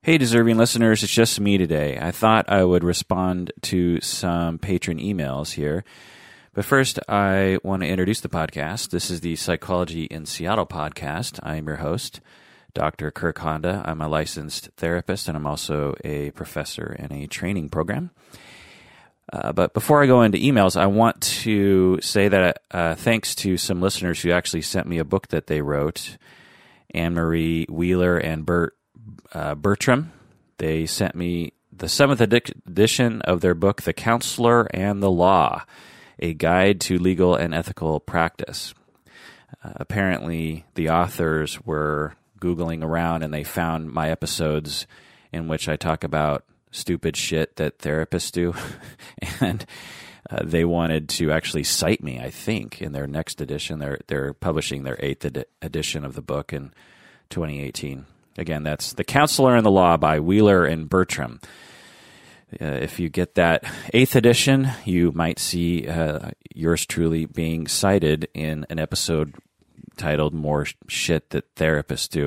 Hey, deserving listeners, it's just me today. I thought I would respond to some patron emails here. But first, I want to introduce the podcast. This is the Psychology in Seattle podcast. I'm your host, Dr. Kirk Honda. I'm a licensed therapist, and I'm also a professor in a training program. But before I go into emails, I want to say that thanks to some listeners who actually sent me a book that they wrote, Anne-Marie Wheeler and Bertram. They sent me the 7th edition of their book, The Counselor and the Law, a guide to legal and ethical practice. Apparently, the authors were Googling around and they found my episodes in which I talk about stupid shit that therapists do. And they wanted to actually cite me, I think, in their next edition. They're publishing their 8th edition of the book in 2018. Again, that's The Counselor and the Law by Wheeler and Bertram. If you get that 8th edition, you might see yours truly being cited in an episode titled More Shit That Therapists Do.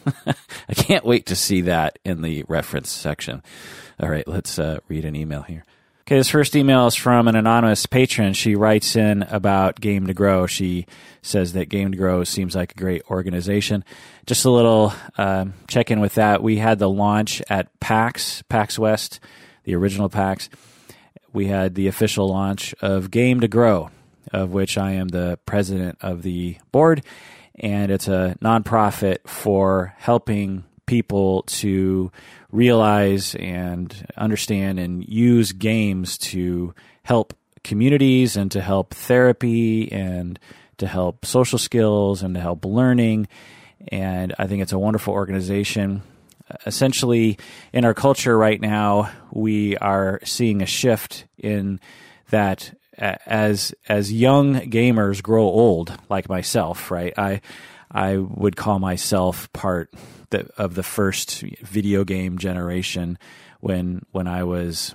I can't wait to see that in the reference section. All right, let's read an email here. Okay, this first email is from an anonymous patron. She writes in about Game to Grow. She says that Game to Grow seems like a great organization. Just a little check-in with that. We had the launch at PAX West, the original PAX. We had the official launch of Game to Grow, of which I am the president of the board, and it's a nonprofit for helping people to realize and understand and use games to help communities and to help therapy and to help social skills and to help learning. And I think it's a wonderful organization. Essentially, in our culture right now, we are seeing a shift in that as young gamers grow old, like myself, right? I would call myself part of the first video game generation. When I was,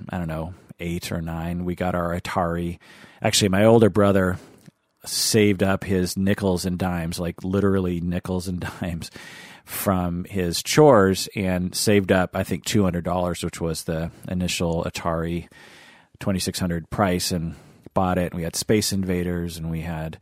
8 or 9, we got our Atari. Actually, my older brother saved up his nickels and dimes, like literally nickels and dimes, from his chores and saved up, I think, $200, which was the initial Atari 2600 price, and bought it. And we had Space Invaders, and we had,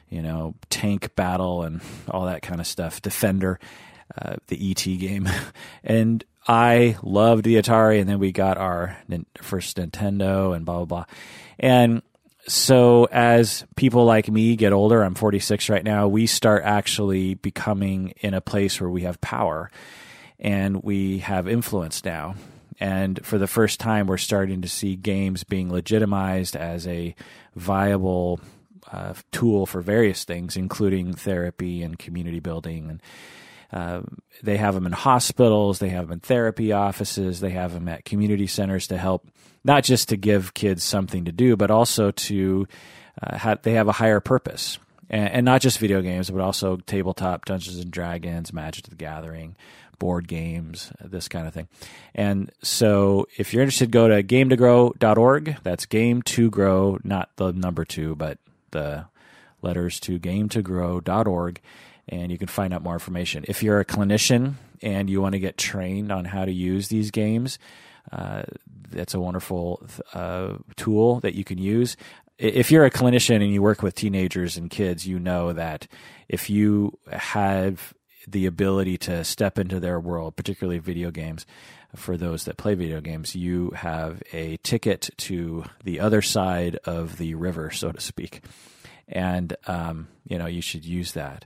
Tank Battle and all that kind of stuff, Defender, the E.T. game. And I loved the Atari, and then we got our first Nintendo and blah, blah, blah. And so as people like me get older, I'm 46 right now, we start actually becoming in a place where we have power and we have influence now. And for the first time, we're starting to see games being legitimized as a viable tool for various things, including therapy and community building. And they have them in hospitals, they have them in therapy offices, they have them at community centers to help, not just to give kids something to do, but also to they have a higher purpose. And not just video games, but also tabletop, Dungeons and Dragons, Magic the Gathering, board games, this kind of thing. And so if you're interested, go to game2grow.org. That's game2grow, not the number 2, but the letters to game2grow.org. And you can find out more information. If you're a clinician and you want to get trained on how to use these games, that's a wonderful tool that you can use. If you're a clinician and you work with teenagers and kids, you know that if you have the ability to step into their world, particularly video games, for those that play video games, you have a ticket to the other side of the river, so to speak. And, you should use that.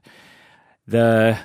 The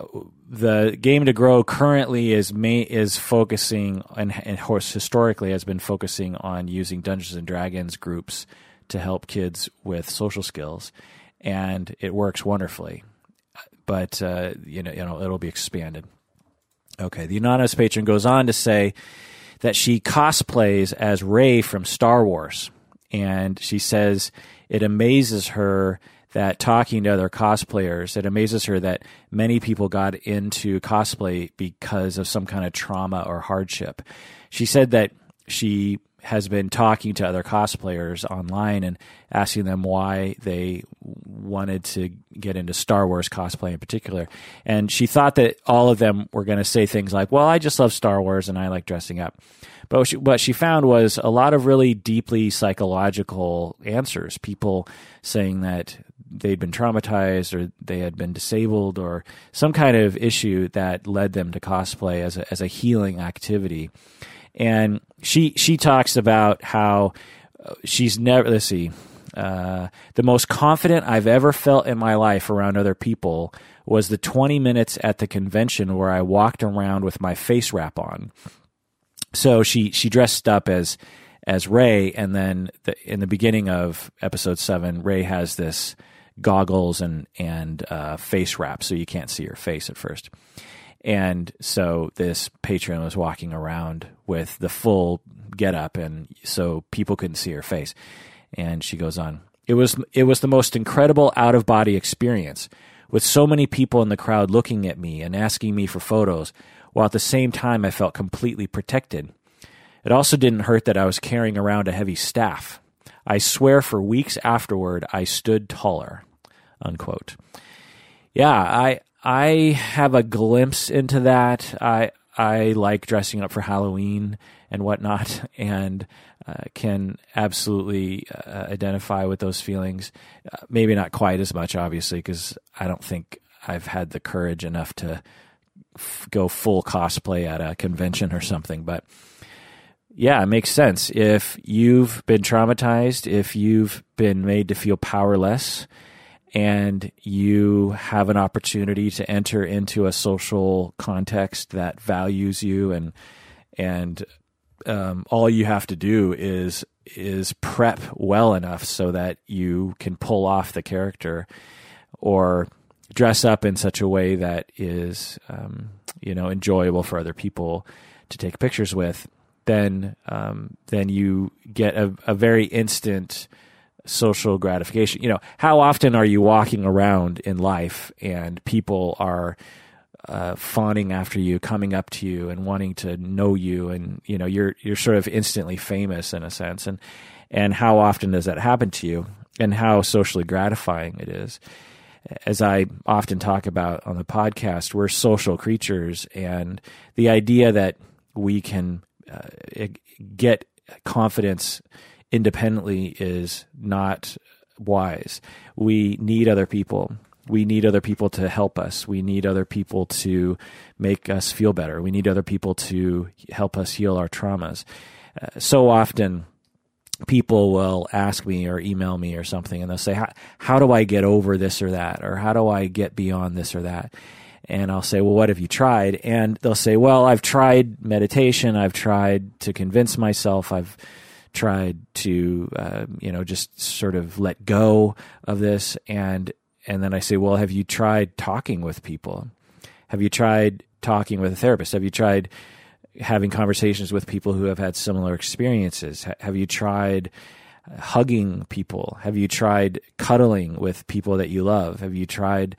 Game to Grow currently is focusing and historically has been focusing on using Dungeons and Dragons groups to help kids with social skills, and it works wonderfully. But it'll be expanded. Okay, the anonymous patron goes on to say that she cosplays as Rey from Star Wars, and she says it amazes her that talking to other cosplayers, it amazes her that many people got into cosplay because of some kind of trauma or hardship. She said that she has been talking to other cosplayers online and asking them why they wanted to, get into Star Wars cosplay in particular. And she thought that all of them were going to say things like, well, I just love Star Wars and I like dressing up. But what she found was a lot of really deeply psychological answers. People saying that they'd been traumatized or they had been disabled or some kind of issue that led them to cosplay as a healing activity. And she talks about how she's never, the most confident I've ever felt in my life around other people was the 20 minutes at the convention where I walked around with my face wrap on. So she dressed up as Rey, and then in the beginning of episode 7, Rey has this goggles and face wrap, so you can't see her face at first. And so this patron was walking around with the full getup, and so people couldn't see her face. And she goes on, it was the most incredible out-of-body experience, with so many people in the crowd looking at me and asking me for photos, while at the same time I felt completely protected. It also didn't hurt that I was carrying around a heavy staff. I swear for weeks afterward I stood taller, unquote. Yeah, I have a glimpse into that. I like dressing up for Halloween and whatnot, and can absolutely identify with those feelings. Maybe not quite as much, obviously, because I don't think I've had the courage enough to go full cosplay at a convention or something. But yeah, it makes sense. If you've been traumatized, if you've been made to feel powerless, and you have an opportunity to enter into a social context that values you, and all you have to do is prep well enough so that you can pull off the character, or dress up in such a way that is enjoyable for other people to take pictures with, then you get a very instant social gratification. How often are you walking around in life and people are fawning after you, coming up to you and wanting to know you, and you're sort of instantly famous in a sense, and how often does that happen to you, and how socially gratifying it is. As I often talk about on the podcast, we're social creatures, and the idea that we can get confidence independently is not wise. We need other people. We need other people to help us. We need other people to make us feel better. We need other people to help us heal our traumas. So often people will ask me or email me or something, and they'll say, how do I get over this or that? Or how do I get beyond this or that? And I'll say, well, what have you tried? And they'll say, well, I've tried meditation. I've tried to convince myself. I've tried to, just sort of let go of this. And then I say, well, have you tried talking with people? Have you tried talking with a therapist? Have you tried having conversations with people who have had similar experiences? Have you tried hugging people? Have you tried cuddling with people that you love? Have you tried,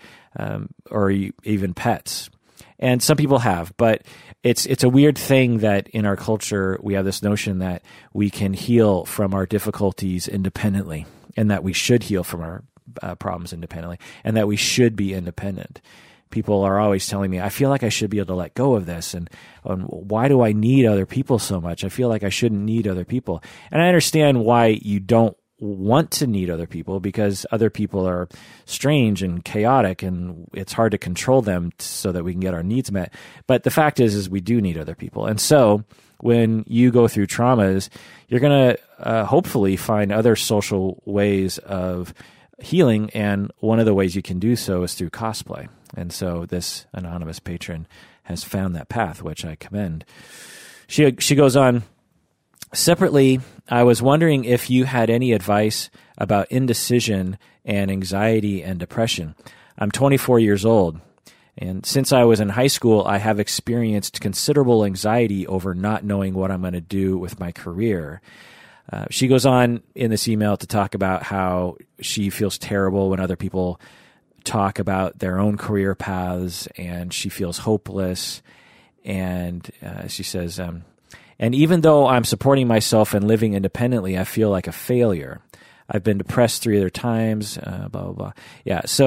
or even pets? And some people have, but it's a weird thing that in our culture we have this notion that we can heal from our difficulties independently, and that we should heal from our problems independently, and that we should be independent. People are always telling me, I feel like I should be able to let go of this, and why do I need other people so much? I feel like I shouldn't need other people. And I understand why you don't want to need other people, because other people are strange and chaotic, and it's hard to control them so that we can get our needs met. But the fact is we do need other people. And so when you go through traumas, you're going to hopefully find other social ways of healing, and one of the ways you can do so is through cosplay. And so this anonymous patron has found that path, which I commend. She goes on, separately, I was wondering if you had any advice about indecision and anxiety and depression. I'm 24 years old, and since I was in high school, I have experienced considerable anxiety over not knowing what I'm going to do with my career. She goes on in this email to talk about how she feels terrible when other people talk about their own career paths, and she feels hopeless. And she says, and even though I'm supporting myself and living independently, I feel like a failure. I've been depressed 3 other times, blah, blah, blah. Yeah, so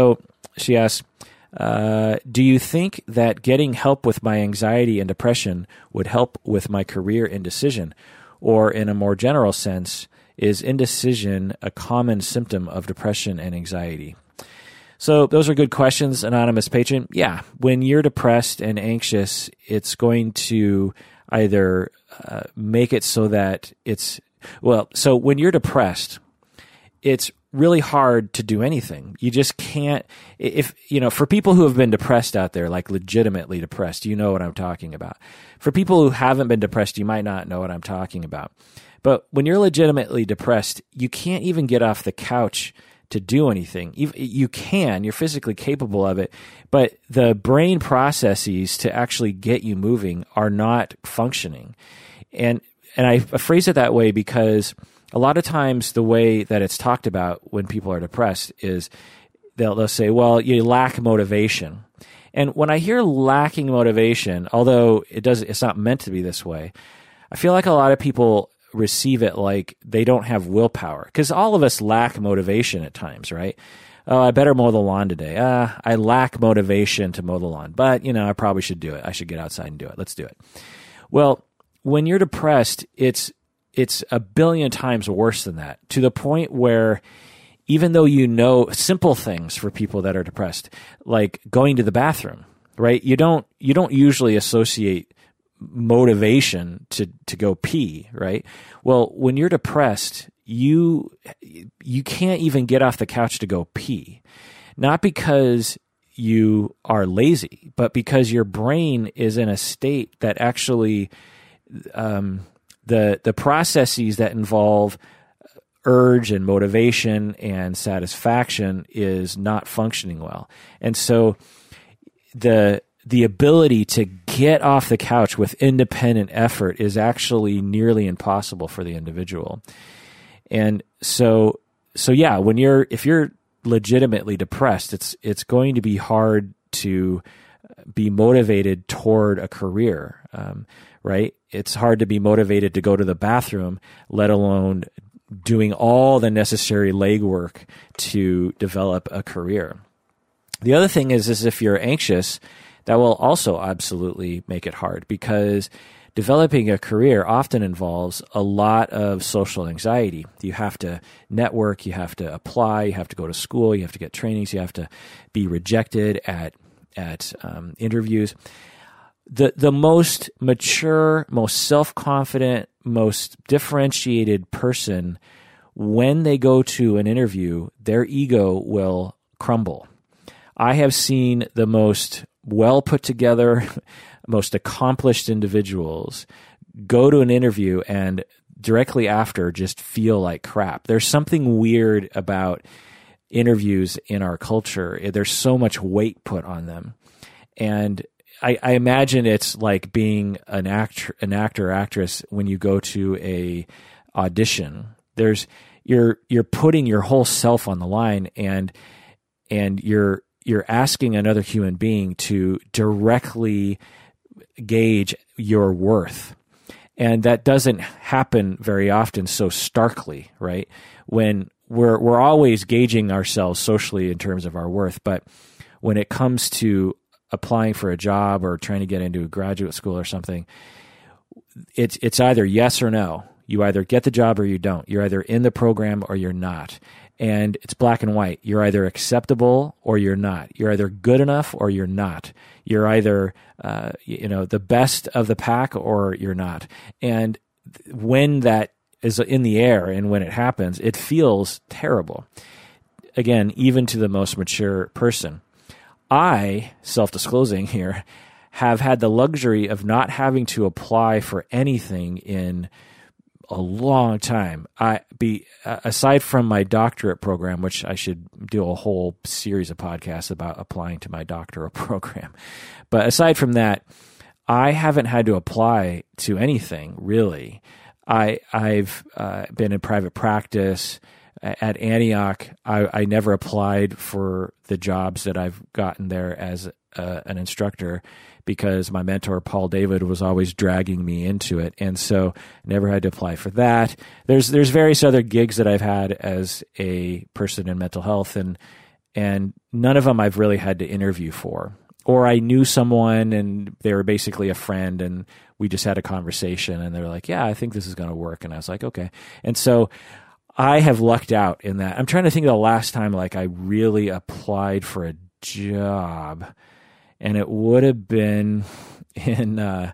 She asks, do you think that getting help with my anxiety and depression would help with my career indecision? Or in a more general sense, is indecision a common symptom of depression and anxiety? So those are good questions, anonymous patron. Yeah, when you're depressed and anxious, it's going to either make it so that so when you're depressed, it's really hard to do anything. You just can't, for people who have been depressed out there, like legitimately depressed, you know what I'm talking about. For people who haven't been depressed, you might not know what I'm talking about. But when you're legitimately depressed, you can't even get off the couch to do anything. You can, you're physically capable of it, but the brain processes to actually get you moving are not functioning. And I phrase it that way because a lot of times the way that it's talked about when people are depressed is they'll say, well, you lack motivation. And when I hear lacking motivation, although it's not meant to be this way, I feel like a lot of people receive it like they don't have willpower, because all of us lack motivation at times, right? Oh, I better mow the lawn today. I lack motivation to mow the lawn, but I probably should do it. I should get outside and do it. Let's do it. Well, when you're depressed, it's a billion times worse than that, to the point where even though simple things for people that are depressed, like going to the bathroom, right? You don't usually associate motivation to go pee, right? Well, when you're depressed, you can't even get off the couch to go pee. Not because you are lazy, but because your brain is in a state that actually the processes that involve urge and motivation and satisfaction is not functioning well. And so the ability to get off the couch with independent effort is actually nearly impossible for the individual. And so yeah, if you're legitimately depressed, it's going to be hard to be motivated toward a career, right? It's hard to be motivated to go to the bathroom, let alone doing all the necessary legwork to develop a career. The other thing is if you're anxious, that will also absolutely make it hard, because developing a career often involves a lot of social anxiety. You have to network, you have to apply, you have to go to school, you have to get trainings, you have to be rejected at interviews. The most mature, most self-confident, most differentiated person, when they go to an interview, their ego will crumble. I have seen the most well put together, most accomplished individuals go to an interview and directly after just feel like crap. There's something weird about interviews in our culture. There's so much weight put on them. And I imagine it's like being an actor or actress when you go to a audition. You're putting your whole self on the line, and you're asking another human being to directly gauge your worth. And that doesn't happen very often so starkly, right? When we're always gauging ourselves socially in terms of our worth, but when it comes to applying for a job or trying to get into a graduate school or something, it's either yes or no. You either get the job or you don't. You're either in the program or you're not. And it's black and white. You're either acceptable or you're not. You're either good enough or you're not. You're either the best of the pack or you're not. And when that is in the air and when it happens, it feels terrible. Again, even to the most mature person. I, self-disclosing here, have had the luxury of not having to apply for anything in a long time. Aside from my doctorate program, which I should do a whole series of podcasts about applying to my doctoral program. But aside from that, I haven't had to apply to anything, really. I've been in private practice. At Antioch, I never applied for the jobs that I've gotten there as an instructor, because my mentor, Paul David, was always dragging me into it. And so never had to apply for that. There's various other gigs that I've had as a person in mental health. And and none of them I've really had to interview for. Or I knew someone and they were basically a friend and we just had a conversation and they were like, yeah, I think this is going to work. And I was like, okay. And so I have lucked out in that. I'm trying to think of the last time like I really applied for a job, and it would have been in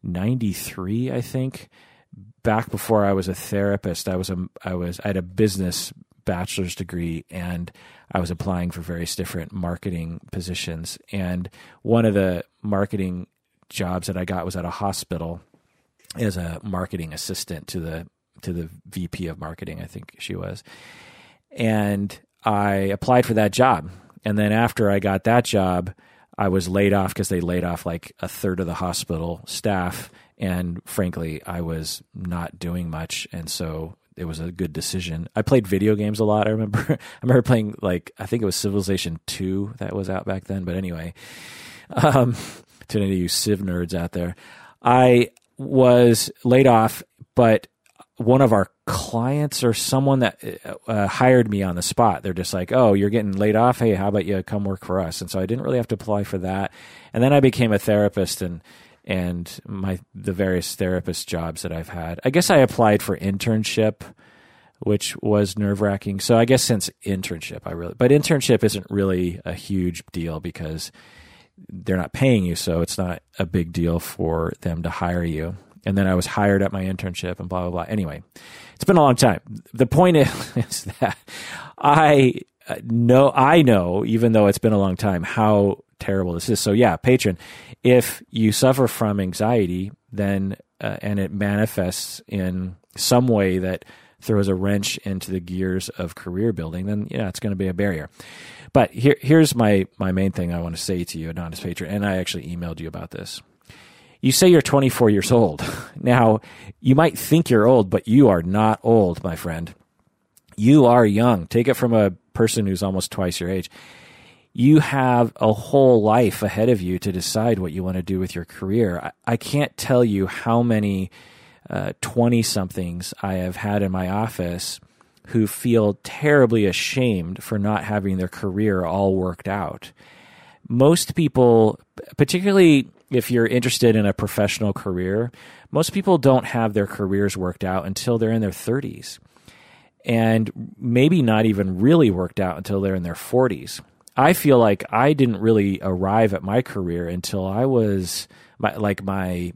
93, I think, back before I was a therapist. I had a business bachelor's degree, and I was applying for various different marketing positions. And one of the marketing jobs that I got was at a hospital as a marketing assistant to the VP of marketing, I think she was. And I applied for that job. And then after I got that job, I was laid off because they laid off like a third of the hospital staff. And frankly, I was not doing much. And so it was a good decision. I played video games a lot. I remember playing I think it was Civilization 2 that was out back then. But anyway, to any of you Civ nerds out there, I was laid off, but one of our clients or someone that hired me on the spot, they're just like, oh, you're getting laid off. Hey, how about you come work for us? And so I didn't really have to apply for that. And then I became a therapist and the various therapist jobs that I've had. I guess I applied for internship, which was nerve-wracking. So I guess since internship, but internship isn't really a huge deal because they're not paying you. So it's not a big deal for them to hire you. And then I was hired at my internship and blah, blah, blah. Anyway, it's been a long time. The point is that I know, even though it's been a long time, how terrible this is. So yeah, patron, if you suffer from anxiety, then and it manifests in some way that throws a wrench into the gears of career building, then it's going to be a barrier. But here's my main thing I want to say to you, Anonymous Patron, and I actually emailed you about this. You say you're 24 years old. Now, you might think you're old, but you are not old, my friend. You are young. Take it from a person who's almost twice your age. You have a whole life ahead of you to decide what you want to do with your career. I can't tell you how many 20-somethings I have had in my office who feel terribly ashamed for not having their career all worked out. Most people, particularly if you're interested in a professional career, most people don't have their careers worked out until they're in their 30s, and maybe not even really worked out until they're in their 40s. I feel like I didn't really arrive at my career until I was my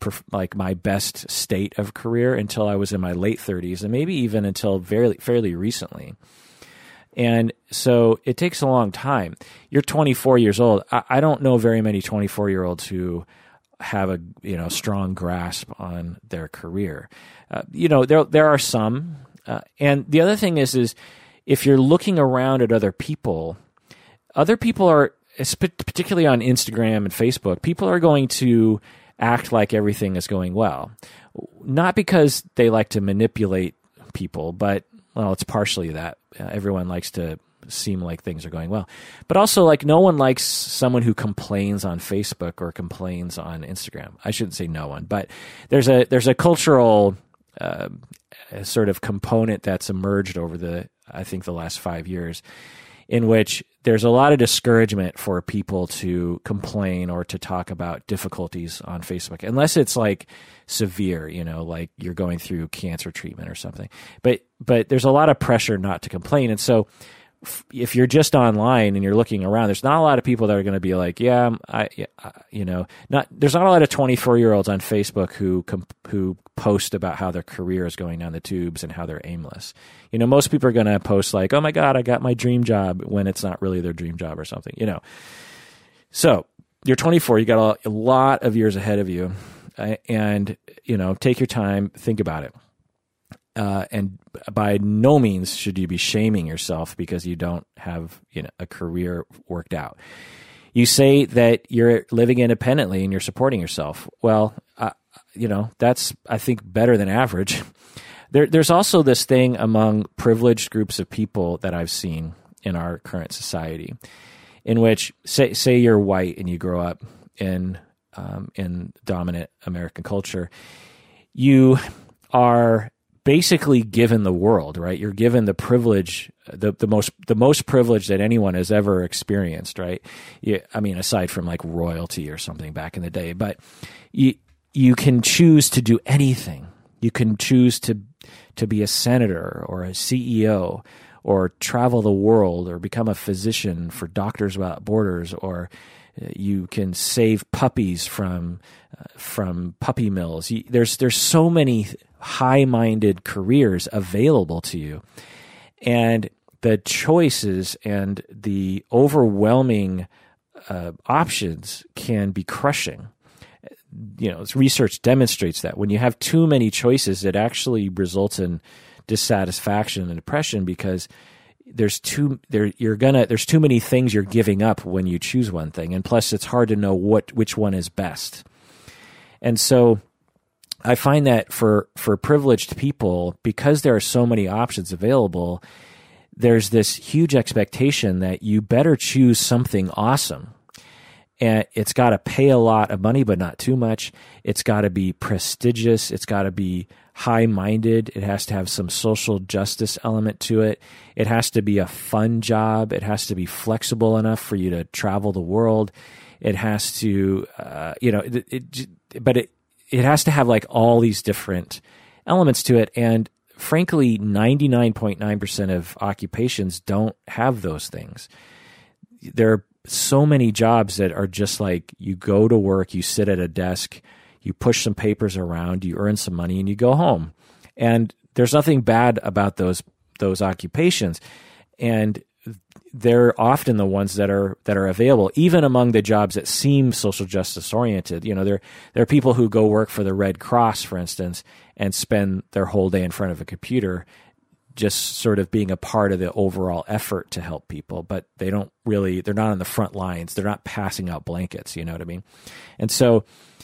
best state of career until I was in my late 30s, and maybe even until fairly recently. And so it takes a long time. You're 24 years old. I don't know very many 24-year-olds who have a strong grasp on their career. There are some. And the other thing is if you're looking around at other people are, particularly on Instagram and Facebook, people are going to act like everything is going well. Not because they like to manipulate people, but it's partially that. Everyone likes to seem like things are going well. But also, no one likes someone who complains on Facebook or complains on Instagram. I shouldn't say no one, but there's a cultural sort of component that's emerged over the last 5 years, in which there's a lot of discouragement for people to complain or to talk about difficulties on Facebook, unless it's severe, like you're going through cancer treatment or something. But there's a lot of pressure not to complain. And so if you're just online and you're looking around, there's not a lot of people that are going to be like, there's not a lot of 24-year-olds on Facebook who post about how their career is going down the tubes and how they're aimless. Most people are going to post like, oh my God, I got my dream job, when it's not really their dream job or something, So you're 24, you got a lot of years ahead of you, and, take your time, think about it. And by no means should you be shaming yourself because you don't have a career worked out. You say that you're living independently and you're supporting yourself. Well, that's, I think, better than average. There's also this thing among privileged groups of people that I've seen in our current society, in which say you're white and you grow up in dominant American culture, you are basically given the world, right? You're given the privilege, the most privilege that anyone has ever experienced, right? I mean, aside from like royalty or something back in the day, but you can choose to do anything. You can choose to be a senator or a CEO or travel the world or become a physician for Doctors Without Borders, or you can save puppies from puppy mills. There's so many high-minded careers available to you, and the choices and the overwhelming options can be crushing. Research demonstrates that when you have too many choices, it actually results in dissatisfaction and depression, because there's too many things you're giving up when you choose one thing, and plus it's hard to know which one is best. And so I find that for privileged people, because there are so many options available, there's this huge expectation that you better choose something awesome. And it's got to pay a lot of money, but not too much. It's got to be prestigious. It's got to be high-minded. It has to have some social justice element to it. It has to be a fun job. It has to be flexible enough for you to travel the world. It has to, but it has to have like all these different elements to it. And frankly, 99.9% of occupations don't have those things. There are so many jobs that are just like, you go to work, you sit at a desk, you push some papers around, you earn some money, and you go home. And there's nothing bad about those occupations. And they're often the ones that are available, even among the jobs that seem social justice oriented. There are people who go work for the Red Cross, for instance, and spend their whole day in front of a computer, just sort of being a part of the overall effort to help people, but they're not on the front lines. They're not passing out blankets, you know what I mean? And so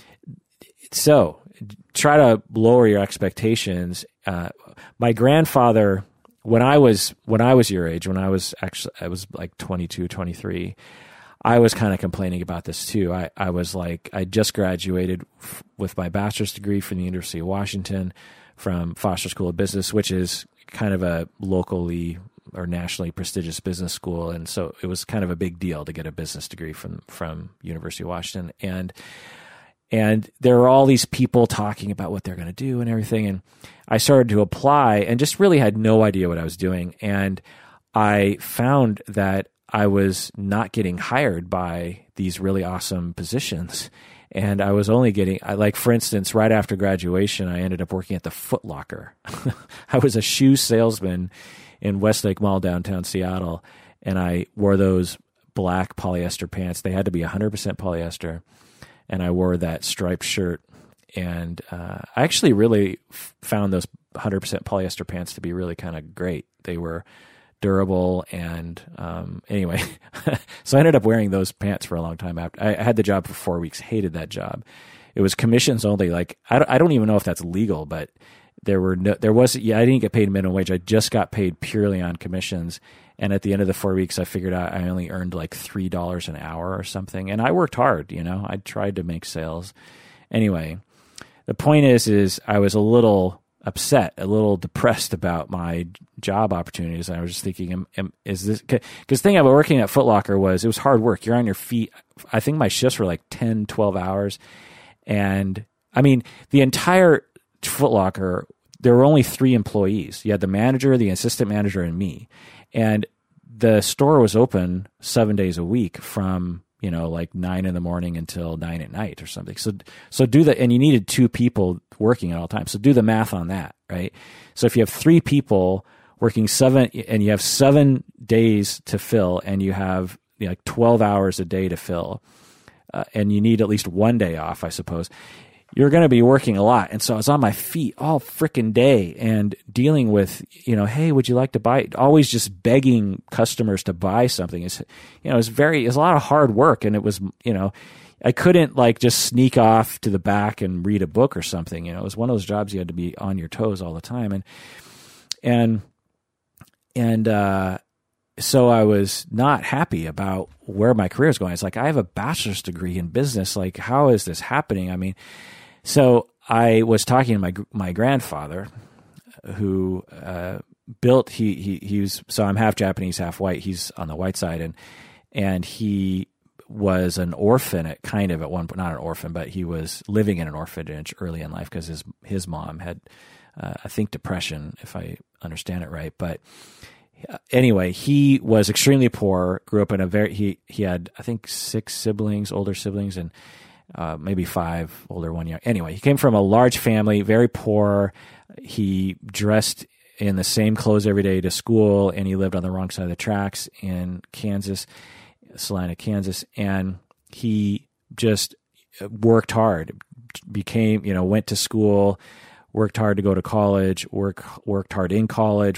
try to lower your expectations. My grandfather, when I was your age, I was like 22, 23, I was kind of complaining about this too. I was like, I just graduated with my bachelor's degree from the University of Washington, from Foster School of Business, which is kind of a locally or nationally prestigious business school. And so it was kind of a big deal to get a business degree from University of Washington. And there were all these people talking about what they're going to do and everything. And I started to apply and just really had no idea what I was doing. And I found that I was not getting hired by these really awesome positions. And I was only getting, like, for instance, right after graduation, I ended up working at the Foot Locker. I was a shoe salesman in Westlake Mall, downtown Seattle, and I wore those black polyester pants. They had to be 100% polyester, and I wore that striped shirt. And I actually really found those 100% polyester pants to be really kind of great. They were durable, and anyway, so I ended up wearing those pants for a long time. After I had the job for 4 weeks, hated that job. It was commissions only. Like, I don't even know if that's legal, but I didn't get paid minimum wage. I just got paid purely on commissions. And at the end of the 4 weeks, I figured out I only earned like $3 an hour or something. And I worked hard, I tried to make sales. Anyway, the point is I was a little upset, a little depressed about my job opportunities. And I was just thinking, is this, because the thing about working at Foot Locker was it was hard work. You're on your feet. I think my shifts were like 10, 12 hours. And I mean, the entire Foot Locker, there were only 3 employees. You had the manager, the assistant manager, and me. And the store was open 7 days a week from, like 9 in the morning until 9 at night or something. So do that. And you needed 2 people working at all times. So do the math on that, right? So if you have 3 people working 7, and you have 7 days to fill, and you have like 12 hours a day to fill, and you need at least 1 day off, I suppose, you're going to be working a lot. And so I was on my feet all freaking day and dealing with, hey, would you like to buy? Always just begging customers to buy something. It's a lot of hard work. And it was, I couldn't like just sneak off to the back and read a book or something. It was one of those jobs you had to be on your toes all the time. So I was not happy about where my career is going. It's like, I have a bachelor's degree in business. Like, how is this happening? I mean, so I was talking to my grandfather, who built. He was, so I'm half Japanese, half white. He's on the white side, and he was an orphan at one point, not an orphan, but he was living in an orphanage early in life because his mom had, I think, depression, if I understand it right. But anyway, he was extremely poor, grew up in he had, I think, 6 siblings, older siblings, and maybe 5 older, 1 young. Anyway, he came from a large family, very poor. He dressed in the same clothes every day to school, and he lived on the wrong side of the tracks in Kansas, Salina, Kansas, and he just worked hard, went to school, worked hard to go to college, worked hard in college,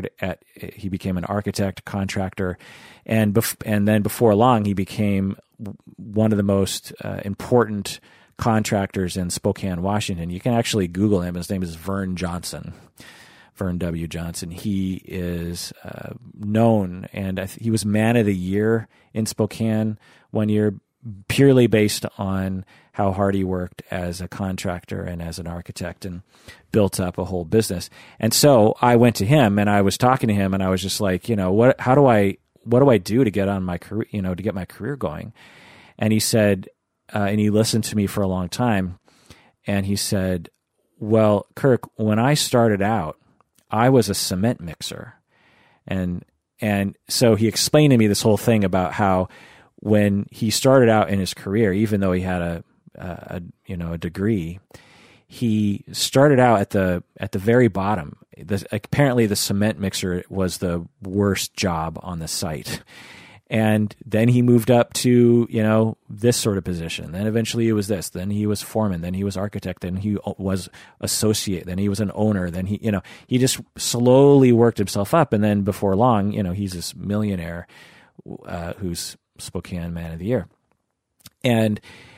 he became an architect, contractor, and then before long, he became one of the most important contractors in Spokane, Washington. You can actually Google him. His name is Vern Johnson. Vern W. Johnson. He is known, and he was Man of the Year in Spokane one year, purely based on how hard he worked as a contractor and as an architect, and built up a whole business. And so I went to him, and I was talking to him, and I was just like, what do I do to get on my career, to get my career going? And he said, and he listened to me for a long time, and he said, well, Kirk, when I started out, I was a cement mixer. And so he explained to me this whole thing about how when he started out in his career, even though he had a degree, he started out at the very bottom. Apparently the cement mixer was the worst job on the site. And then he moved up to, this sort of position. Then eventually it was this. Then he was foreman. Then he was architect. Then he was associate. Then he was an owner. Then he just slowly worked himself up. And then before long, he's this millionaire who's Spokane Man of the Year. And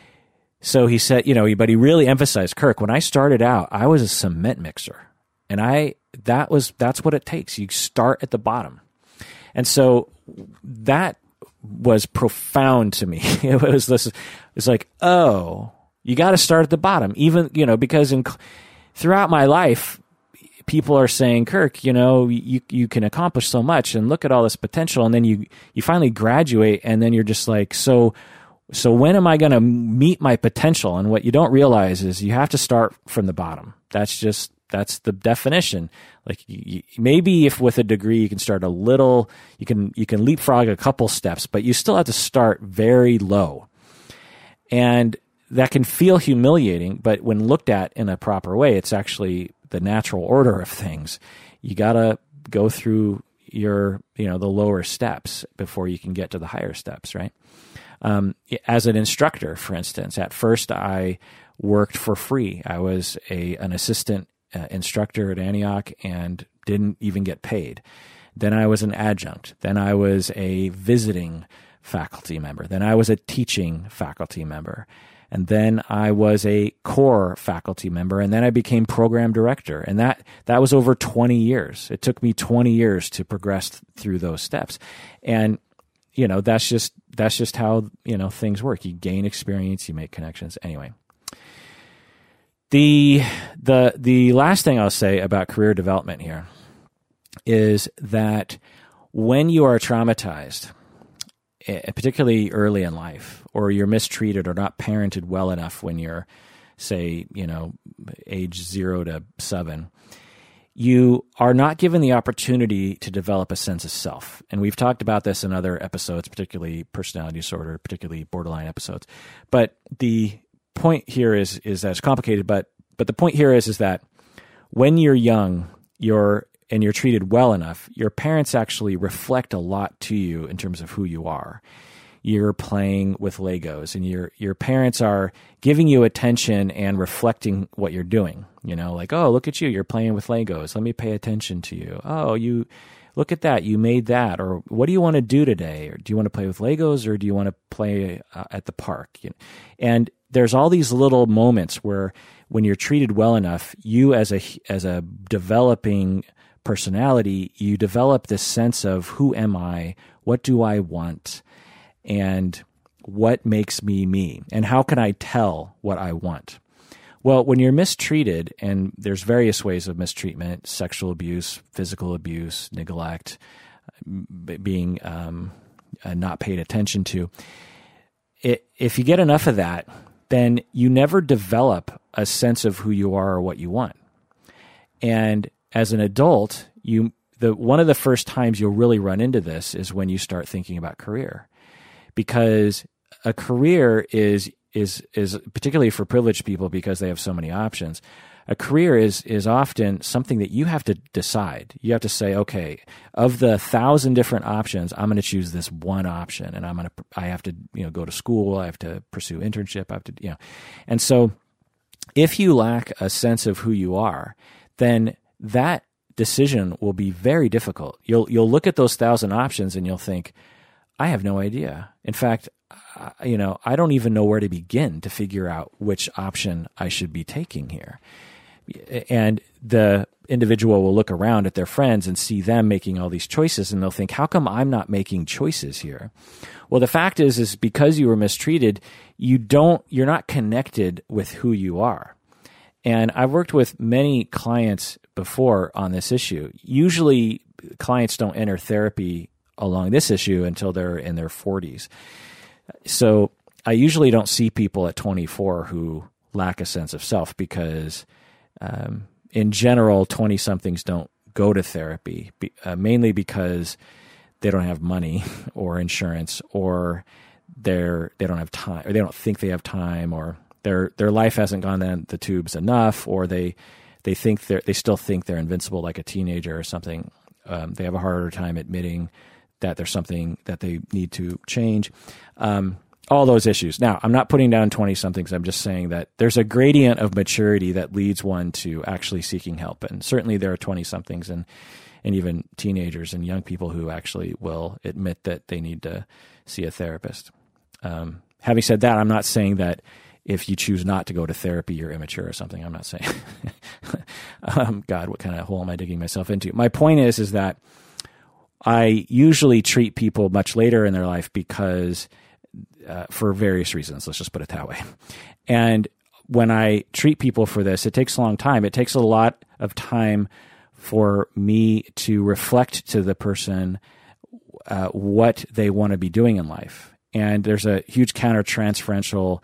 so he said, but he really emphasized, Kirk, when I started out, I was a cement mixer. And that's what it takes. You start at the bottom. And so that was profound to me. It's like, oh, you got to start at the bottom, even, because throughout my life, people are saying, Kirk, you can accomplish so much, and look at all this potential. And then you finally graduate, and then you're just like, so when am I going to meet my potential? And what you don't realize is you have to start from the bottom. That's the definition. Like maybe if with a degree you can start a little, you can leapfrog a couple steps, but you still have to start very low. And that can feel humiliating, but when looked at in a proper way, it's actually the natural order of things. You got to go through the lower steps before you can get to the higher steps, right? As an instructor, for instance, at first I worked for free. I was an assistant instructor at Antioch and didn't even get paid. Then I was an adjunct. Then I was a visiting faculty member. Then I was a teaching faculty member. And then I was a core faculty member. And then I became program director. And that was over 20 years. It took me 20 years to progress through those steps. And that's just how things work. You gain experience, you make connections. Anyway. The last thing I'll say about career development here is that when you are traumatized, particularly early in life, or you're mistreated or not parented well enough when you're, say, age 0 to 7, you are not given the opportunity to develop a sense of self. And we've talked about this in other episodes, particularly personality disorder, particularly borderline episodes. But the point here is that it's complicated, but the point here is that when you're young, you're treated well enough, your parents actually reflect a lot to you in terms of who you are. You're playing with Legos, and your parents are giving you attention and reflecting what you're doing. Like, oh, look at you, you're playing with Legos. Let me pay attention to you. Oh, you look at that, you made that. Or what do you want to do today? Or do you want to play with Legos, or do you want to play at the park? And there's all these little moments where when you're treated well enough, you as a developing personality, you develop this sense of who am I, what do I want, and what makes me me, and how can I tell what I want? Well, when you're mistreated, and there's various ways of mistreatment, sexual abuse, physical abuse, neglect, being not paid attention to, if you get enough of that, then you never develop a sense of who you are or what you want. And as an adult, one of the first times you'll really run into this is when you start thinking about career, because a career is particularly for privileged people because they have so many options. A career is often something that you have to decide. You have to say, okay, of the 1,000 different options, I'm going to choose this one option, and I have to go to school, I have to pursue internship, I have to and so if you lack a sense of who you are, then that decision will be very difficult. You'll look at those 1,000 options and you'll think, I have no idea. In fact, I don't even know where to begin to figure out which option I should be taking here. And the individual will look around at their friends and see them making all these choices, and they'll think, how come I'm not making choices here? Well, the fact is because you were mistreated, you're not connected with who you are. And I've worked with many clients before on this issue. Usually clients don't enter therapy along this issue until they're in their 40s. So I usually don't see people at 24 who lack a sense of self because in general, 20-somethings don't go to therapy, mainly because they don't have money or insurance, or they don't have time, or they don't think they have time, or their life hasn't gone down the tubes enough, or they still think they're invincible like a teenager or something. They have a harder time admitting that there's something that they need to change. All those issues. Now, I'm not putting down 20-somethings. I'm just saying that there's a gradient of maturity that leads one to actually seeking help. And certainly there are 20-somethings and even teenagers and young people who actually will admit that they need to see a therapist. Having said that, I'm not saying that if you choose not to go to therapy, you're immature or something. I'm not saying. God, what kind of hole am I digging myself into? My point is that I usually treat people much later in their life because for various reasons. Let's just put it that way. And when I treat people for this, it takes a long time. It takes a lot of time for me to reflect to the person what they want to be doing in life. And there's a huge countertransferential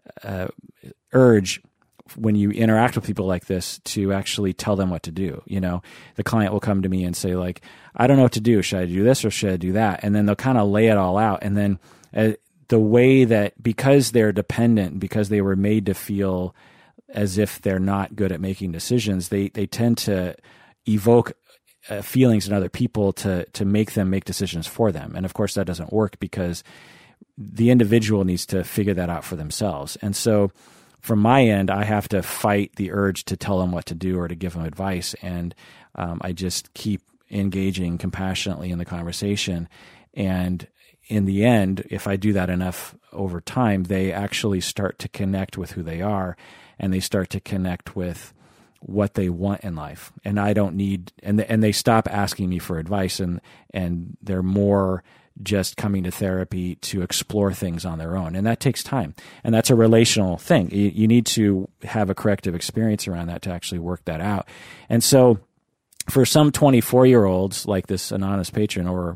urge when you interact with people like this to actually tell them what to do. The client will come to me and say, like, I don't know what to do. Should I do this or should I do that? And then they'll kind of lay it all out. And then the way that, because they're dependent, because they were made to feel as if they're not good at making decisions, they tend to evoke feelings in other people to make them make decisions for them. And of course that doesn't work because the individual needs to figure that out for themselves. And so from my end, I have to fight the urge to tell them what to do or to give them advice. And I just keep engaging compassionately in the conversation. And in the end, if I do that enough over time, they actually start to connect with who they are, and they start to connect with what they want in life. And I don't need, and they stop asking me for advice, and they're more just coming to therapy to explore things on their own. And that takes time. And that's a relational thing. You need to have a corrective experience around that to actually work that out. And so for some 24-year-olds like this anonymous patron, or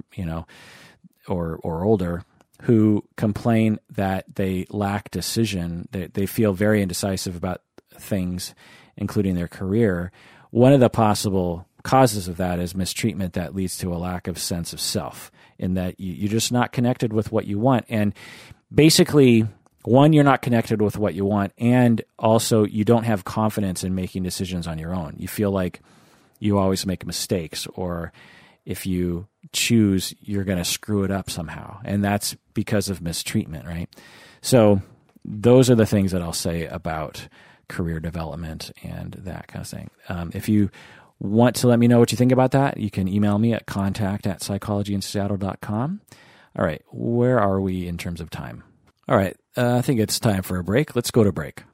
older, who complain that they lack decision, they feel very indecisive about things, including their career, one of the possible causes of that is mistreatment that leads to a lack of sense of self, in that you're just not connected with what you want. And basically, one, you're not connected with what you want, and also you don't have confidence in making decisions on your own. You feel like you always make mistakes, or if you choose, you're going to screw it up somehow. And that's because of mistreatment, right? So those are the things that I'll say about career development and that kind of thing. If you want to let me know what you think about that, you can email me at contact@psychologyinseattle.com. All right, where are we in terms of time? All right, I think it's time for a break. Let's go to break.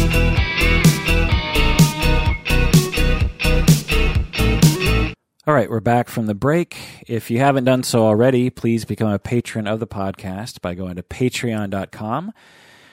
All right, we're back from the break. If you haven't done so already, please become a patron of the podcast by going to patreon.com.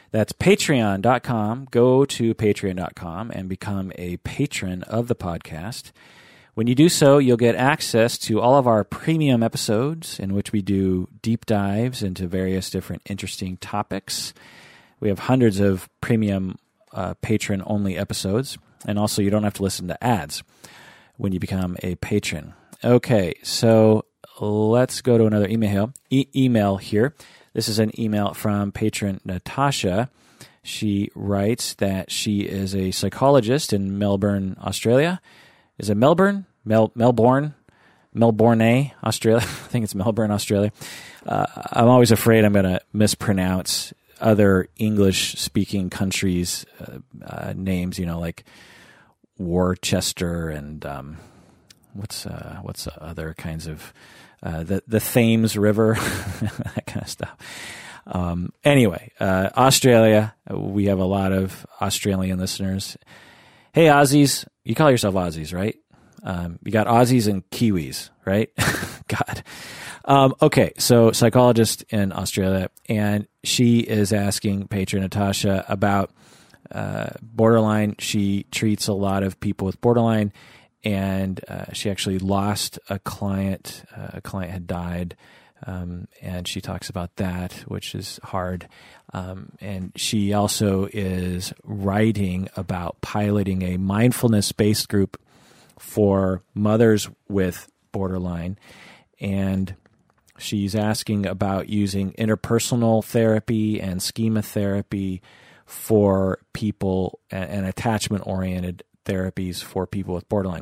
That's patreon.com. Go to patreon.com and become a patron of the podcast. When you do so, you'll get access to all of our premium episodes in which we do deep dives into various different interesting topics. We have hundreds of premium patron-only episodes, and also you don't have to listen to ads when you become a patron. Okay, so let's go to another email here. This is an email from patron Natasha. She writes that she is a psychologist in Melbourne, Australia. Is it Melbourne? Melbourne, Australia. I think it's Melbourne, Australia. I'm always afraid I'm going to mispronounce other English-speaking countries' names, like Worcester and what's other kinds of the Thames River, that kind of stuff. Anyway, Australia. We have a lot of Australian listeners. Hey, Aussies. You call yourself Aussies, right? You got Aussies and Kiwis, right? God. Okay, so psychologist in Australia, and she is asking patron Natasha about borderline. She treats a lot of people with borderline, and she actually lost a client. A client had died, and she talks about that, which is hard. And she also is writing about piloting a mindfulness-based group for mothers with borderline, and she's asking about using interpersonal therapy and schema therapy for people and attachment-oriented therapies for people with borderline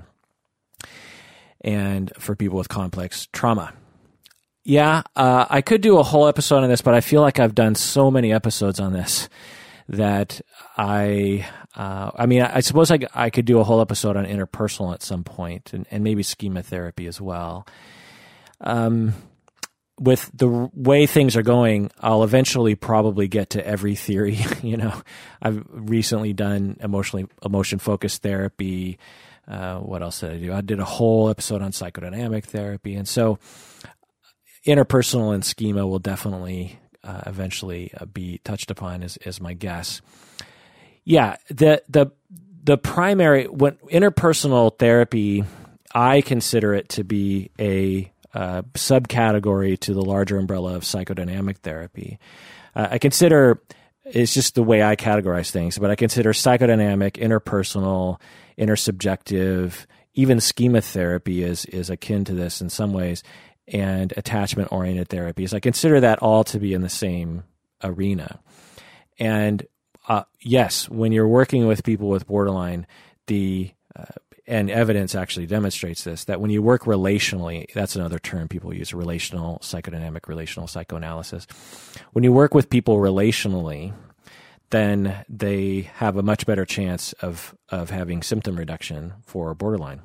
and for people with complex trauma. Yeah, I could do a whole episode on this, but I feel like I've done so many episodes on this that I suppose I could do a whole episode on interpersonal at some point, and maybe schema therapy as well. With the way things are going, I'll eventually probably get to every theory. I've recently done emotion-focused therapy. What else did I do? I did a whole episode on psychodynamic therapy, and so interpersonal and schema will definitely eventually be touched upon as my guess. Yeah, the primary interpersonal therapy, I consider it to be a subcategory to the larger umbrella of psychodynamic therapy. I consider, it's just the way I categorize things, but I consider psychodynamic, interpersonal, intersubjective, even schema therapy is akin to this in some ways, and attachment-oriented therapies. I consider that all to be in the same arena. And yes, when you're working with people with borderline, and evidence actually demonstrates this, that when you work relationally, that's another term people use, relational psychodynamic, relational psychoanalysis. When you work with people relationally, then they have a much better chance of having symptom reduction for borderline.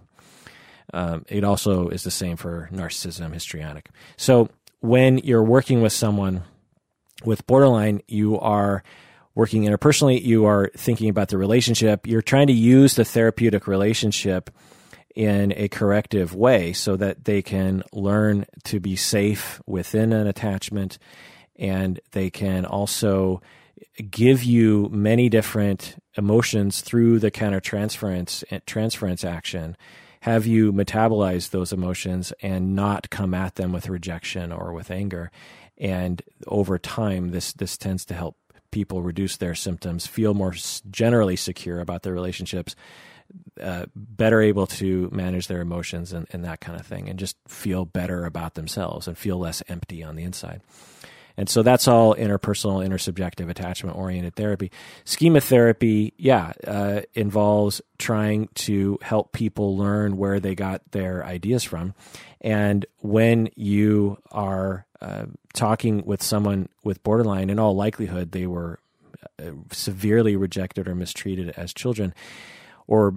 It also is the same for narcissism, histrionic. So when you're working with someone with borderline, you are working interpersonally, you are thinking about the relationship, you're trying to use the therapeutic relationship in a corrective way so that they can learn to be safe within an attachment, and they can also give you many different emotions through the countertransference action, have you metabolize those emotions and not come at them with rejection or with anger. And over time, this tends to help people reduce their symptoms, feel more generally secure about their relationships, better able to manage their emotions and that kind of thing, and just feel better about themselves and feel less empty on the inside. And so that's all interpersonal, intersubjective, attachment-oriented therapy. Schema therapy, involves trying to help people learn where they got their ideas from. And when you are talking with someone with borderline, in all likelihood, they were severely rejected or mistreated as children, or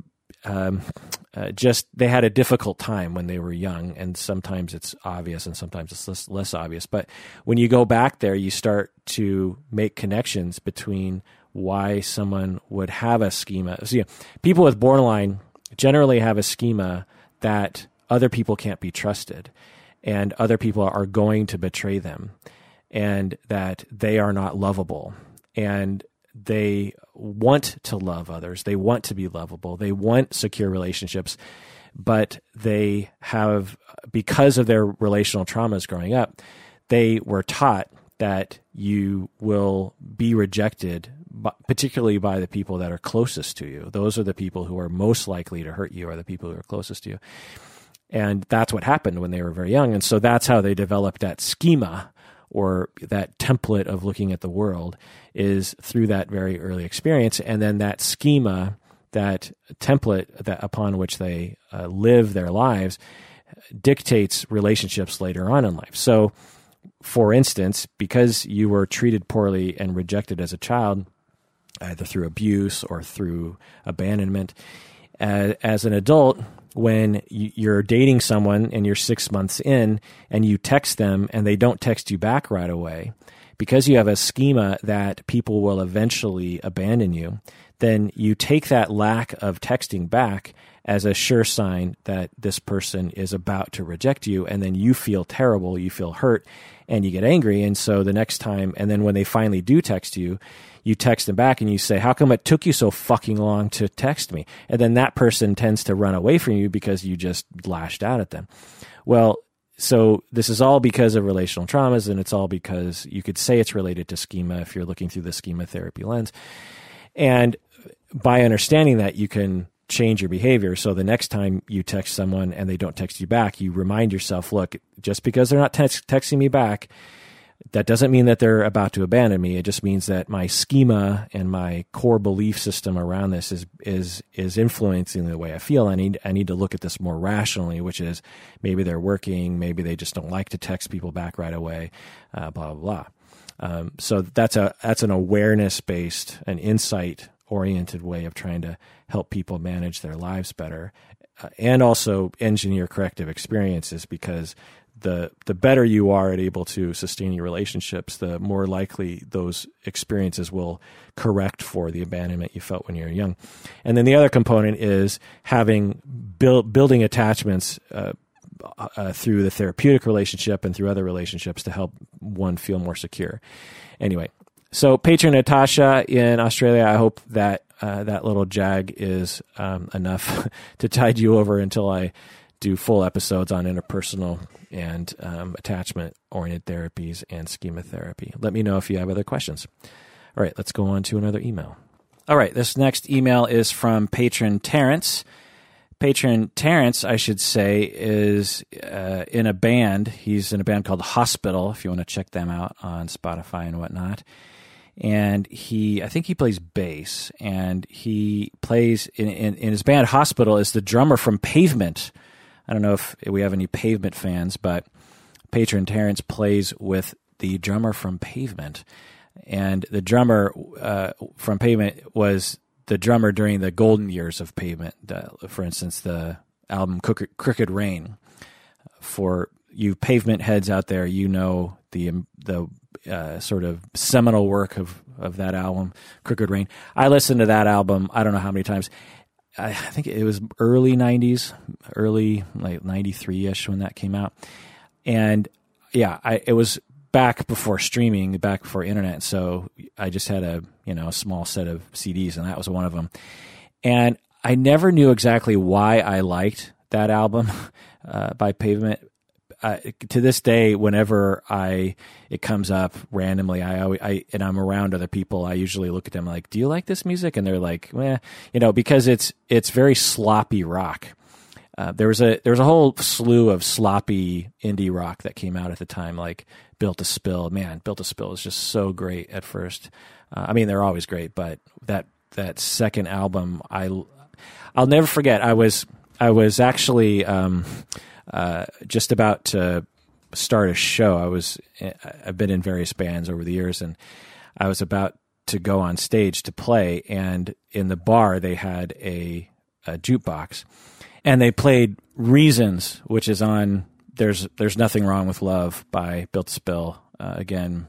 just they had a difficult time when they were young, and sometimes it's obvious and sometimes it's less obvious. But when you go back there, you start to make connections between why someone would have a schema. So, people with borderline generally have a schema that other people can't be trusted, and other people are going to betray them, and that they are not lovable. And they want to love others. They want to be lovable. They want secure relationships, but they have, because of their relational traumas growing up, they were taught that you will be rejected, particularly by the people that are closest to you. Those are the people who are most likely to hurt you, are the people who are closest to you. And that's what happened when they were very young. And so that's how they developed that schema, or that template of looking at the world, is through that very early experience. And then that schema, that template that upon which they live their lives, dictates relationships later on in life. So, for instance, because you were treated poorly and rejected as a child, either through abuse or through abandonment, as an adult, when you're dating someone and you're 6 months in and you text them and they don't text you back right away, because you have a schema that people will eventually abandon you, then you take that lack of texting back as a sure sign that this person is about to reject you, and then you feel terrible, you feel hurt, and you get angry. And so the next time, and then when they finally do text you, you text them back and you say, how come it took you so fucking long to text me? And then that person tends to run away from you because you just lashed out at them. Well, so this is all because of relational traumas, and it's all because you could say it's related to schema if you're looking through the schema therapy lens. And by understanding that, you can change your behavior. So the next time you text someone and they don't text you back, you remind yourself, look, just because they're not texting me back, that doesn't mean that they're about to abandon me. It just means that my schema and my core belief system around this is influencing the way I feel. I need to look at this more rationally, which is maybe they're working, maybe they just don't like to text people back right away, blah, blah, blah. So that's an awareness-based, an insight-oriented way of trying to help people manage their lives better, and also engineer corrective experiences, because the better you are at able to sustain your relationships, the more likely those experiences will correct for the abandonment you felt when you were young. And then the other component is building attachments through the therapeutic relationship and through other relationships to help one feel more secure. Anyway, so patron Natasha in Australia, I hope that that little jag is enough to tide you over until I do full episodes on interpersonal and attachment-oriented therapies and schema therapy. Let me know if you have other questions. All right, let's go on to another email. All right, this next email is from patron Terrence. Patron Terrence, I should say, is in a band. He's in a band called Hospital, if you want to check them out on Spotify and whatnot. And I think he plays bass, and he plays in his band Hospital is the drummer from Pavement. I don't know if we have any Pavement fans, but patron Terrence plays with the drummer from Pavement. And the drummer from Pavement was the drummer during the golden years of Pavement. For instance, the album Crooked Rain. For you Pavement heads out there, you know the sort of seminal work of that album, Crooked Rain. I listened to that album I don't know how many times. I think it was early 90s, early like 93-ish when that came out. And yeah, it was back before streaming, back before internet. So I just had a small set of CDs, and that was one of them. And I never knew exactly why I liked that album by Pavement. To this day, whenever it comes up randomly, and I'm around other people, I usually look at them like, "Do you like this music?" And they're like, because it's very sloppy rock. There was a whole slew of sloppy indie rock that came out at the time, like Built to Spill. Man, Built to Spill is just so great at first. I mean, they're always great, but that second album, I'll never forget. I was actually just about to start a show. I've been in various bands over the years, and I was about to go on stage to play, and in the bar they had a jukebox, and they played Reasons, which is on There's Nothing Wrong with Love by Built to Spill, again,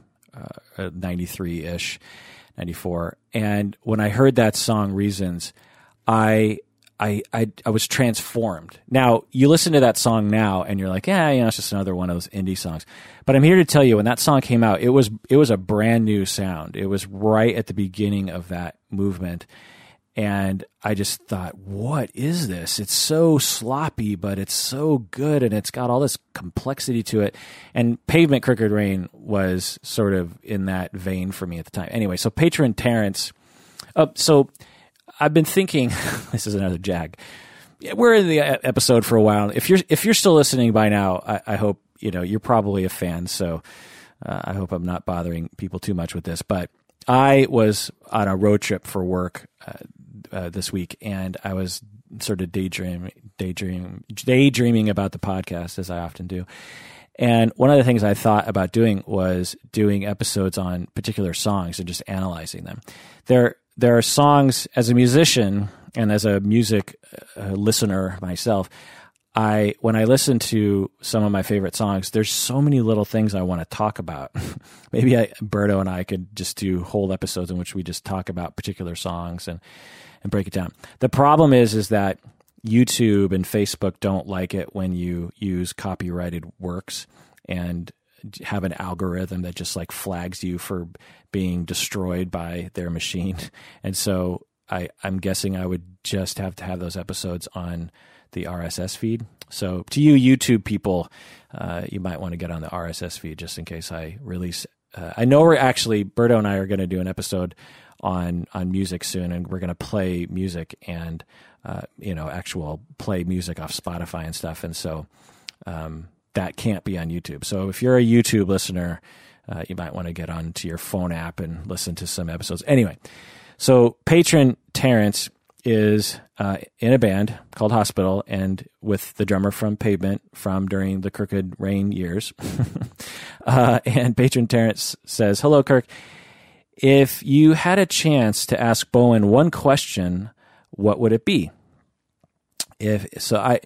93-ish, 94. And when I heard that song Reasons, I I was transformed. Now, you listen to that song now and you're like, yeah, it's just another one of those indie songs. But I'm here to tell you, when that song came out, it was a brand new sound. It was right at the beginning of that movement. And I just thought, what is this? It's so sloppy, but it's so good, and it's got all this complexity to it. And Pavement Crooked Rain was sort of in that vein for me at the time. Anyway, so Patron Terrence. So I've been thinking, this is another jag. We're in the episode for a while. If you're still listening by now, I hope you're probably a fan. So I hope I'm not bothering people too much with this. But I was on a road trip for work this week, and I was sort of daydreaming about the podcast, as I often do. And one of the things I thought about doing was doing episodes on particular songs and just analyzing them. There are songs, as a musician and as a music listener myself, when I listen to some of my favorite songs, there's so many little things I want to talk about. Maybe Berto and I could just do whole episodes in which we just talk about particular songs and break it down. The problem is that YouTube and Facebook don't like it when you use copyrighted works and have an algorithm that just like flags you for being destroyed by their machine. And so I'm guessing I would just have to have those episodes on the RSS feed. So to you YouTube people, you might want to get on the RSS feed just in case I release. I know Berto and I are going to do an episode on music soon, and we're going to play music and actual play music off Spotify and stuff. And so that can't be on YouTube. So if you're a YouTube listener, you might want to get onto your phone app and listen to some episodes. Anyway, so Patron Terrence is in a band called Hospital, and with the drummer from Pavement from during the Crooked Rain years. And Patron Terrence says, "Hello, Kirk. If you had a chance to ask Bowen one question, what would it be?" So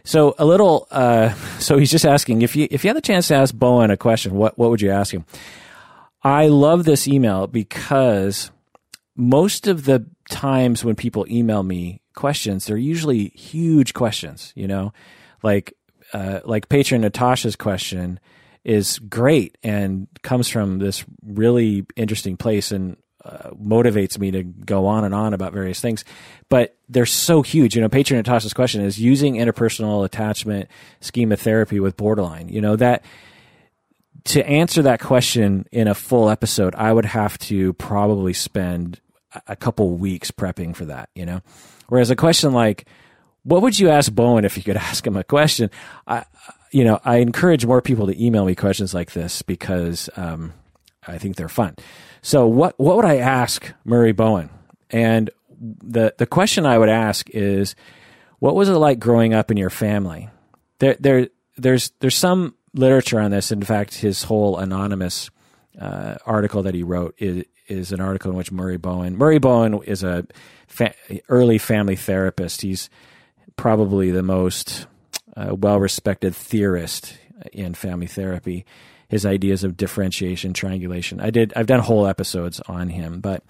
he's just asking, if you had the chance to ask Bowen a question, what would you ask him? I love this email because most of the times when people email me questions, they're usually huge questions, like Patron Natasha's question is great and comes from this really interesting place and motivates me to go on and on about various things, but they're so huge. Patron Natasha's question is using interpersonal attachment schema therapy with borderline. That to answer that question in a full episode, I would have to probably spend a couple weeks prepping for that, whereas a question like, what would you ask Bowen if you could ask him a question? I encourage more people to email me questions like this because I think they're fun. So what would I ask Murray Bowen? And the question I would ask is, what was it like growing up in your family? There's some literature on this. In fact, his whole anonymous article that he wrote is an article in which Murray Bowen is a early family therapist. He's probably the most well-respected theorist in family therapy. His ideas of differentiation, triangulation. I've done whole episodes on him, but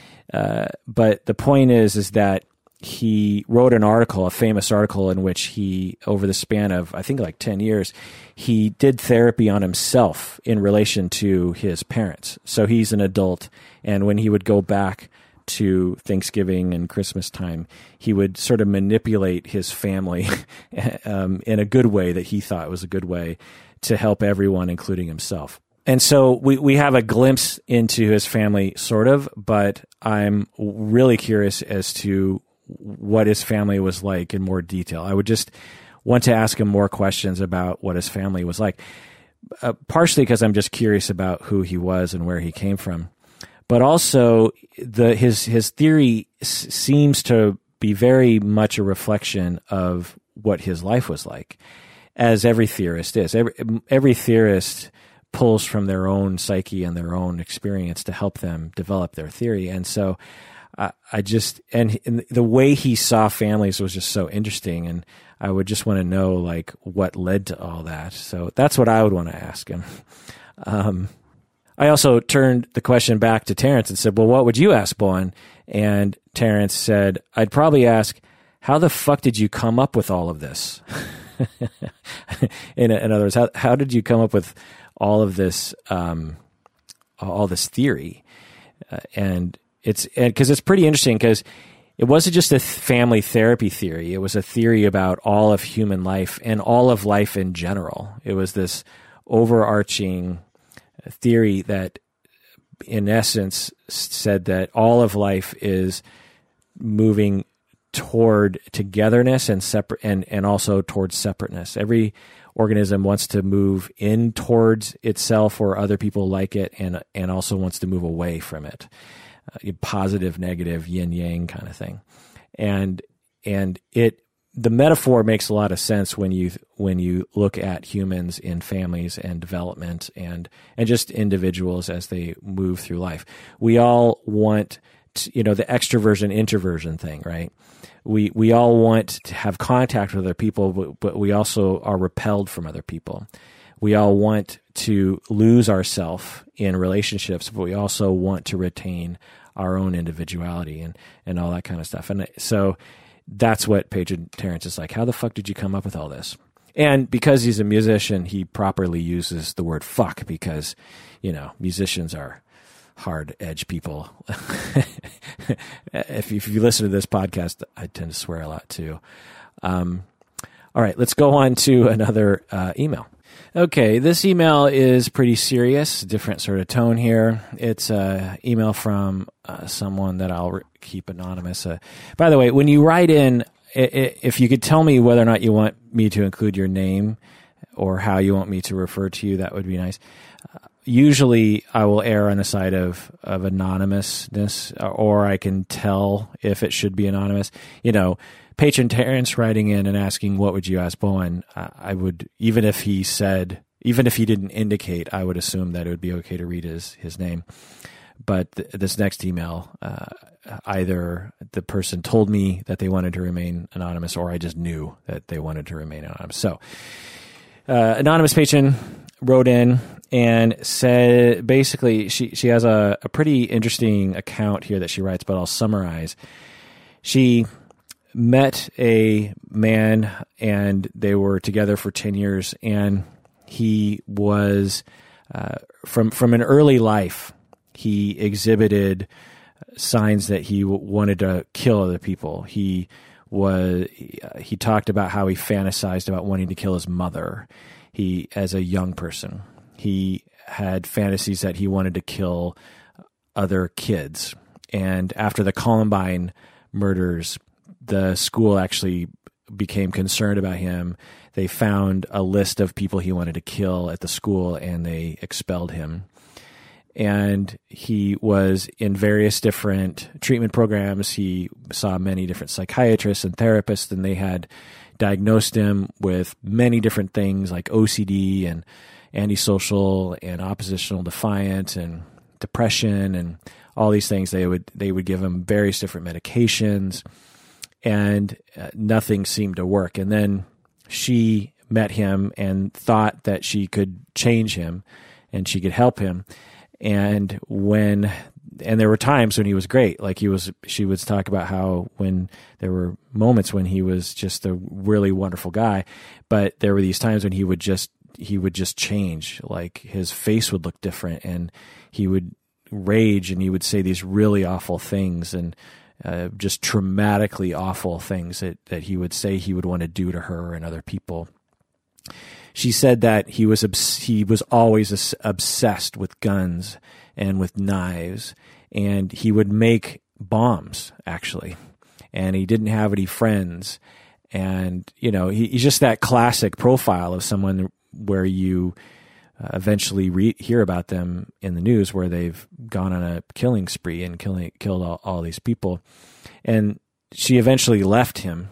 the point is that he wrote an article, a famous article in which he, over the span of, I think like 10 years, he did therapy on himself in relation to his parents. So he's an adult, and when he would go back to Thanksgiving and Christmas time, he would sort of manipulate his family in a good way that he thought was a good way to help everyone, including himself. And so we have a glimpse into his family, sort of, but I'm really curious as to what his family was like in more detail. I would just want to ask him more questions about what his family was like, partially because I'm just curious about who he was and where he came from. But also, his theory seems to be very much a reflection of what his life was like, as every theorist is. Every theorist pulls from their own psyche and their own experience to help them develop their theory. And so and the way he saw families was just so interesting, and I would just want to know like what led to all that. So that's what I would want to ask him. I also turned the question back to Terrence and said, well, what would you ask Bowen? And Terrence said, I'd probably ask, how the fuck did you come up with all of this? In other words, how did you come up with all of this, all this theory? And because it's pretty interesting, because it wasn't just a family therapy theory. It was a theory about all of human life and all of life in general. It was this overarching theory that, in essence, said that all of life is moving toward togetherness and separate, and also towards separateness. Every organism wants to move in towards itself or other people like it, and also wants to move away from it. Positive, negative, yin yang kind of thing. And the metaphor makes a lot of sense when you look at humans in families and development and just individuals as they move through life. We all want the extroversion introversion thing, right? We all want to have contact with other people, but we also are repelled from other people. We all want to lose ourselves in relationships, but we also want to retain our own individuality and all that kind of stuff. And so that's what Patron Terrence is like. How the fuck did you come up with all this? And because he's a musician, he properly uses the word fuck, because, musicians are hard edge people. If you listen to this podcast, I tend to swear a lot too. All right, let's go on to another email. Okay, this email is pretty serious, different sort of tone here. It's an email from someone that I'll keep anonymous. By the way, when you write in, if you could tell me whether or not you want me to include your name or how you want me to refer to you, that would be nice. Usually I will err on the side of anonymousness, or I can tell if it should be anonymous. Patron Terrence writing in and asking, what would you ask Bowen? I would, even if he didn't indicate, I would assume that it would be okay to read his name. But this next email, either the person told me that they wanted to remain anonymous, or I just knew that they wanted to remain anonymous. So, anonymous patron wrote in and said, basically, she has a pretty interesting account here that she writes, but I'll summarize. She met a man and they were together for 10 years, and he was, from an early life, he exhibited signs that he wanted to kill other people. He talked about how he fantasized about wanting to kill his mother. As a young person, he had fantasies that he wanted to kill other kids. And after the Columbine murders, the school actually became concerned about him. They found a list of people he wanted to kill at the school, and they expelled him. And he was in various different treatment programs. He saw many different psychiatrists and therapists, and they had diagnosed him with many different things like OCD and antisocial and oppositional defiant and depression and all these things. They would give him various different medications, and nothing seemed to work. And then she met him and thought that she could change him and she could help him. And there were times when he was great. She would talk about how when there were moments when he was just a really wonderful guy, but there were these times when he would just change. Like his face would look different, and he would rage, and he would say these really awful things, and just traumatically awful things that he would say he would want to do to her and other people. She said that he was always obsessed with guns and with knives, and he would make bombs, actually, and he didn't have any friends. And, he's just that classic profile of someone where you eventually hear about them in the news, where they've gone on a killing spree and killed all these people. And she eventually left him.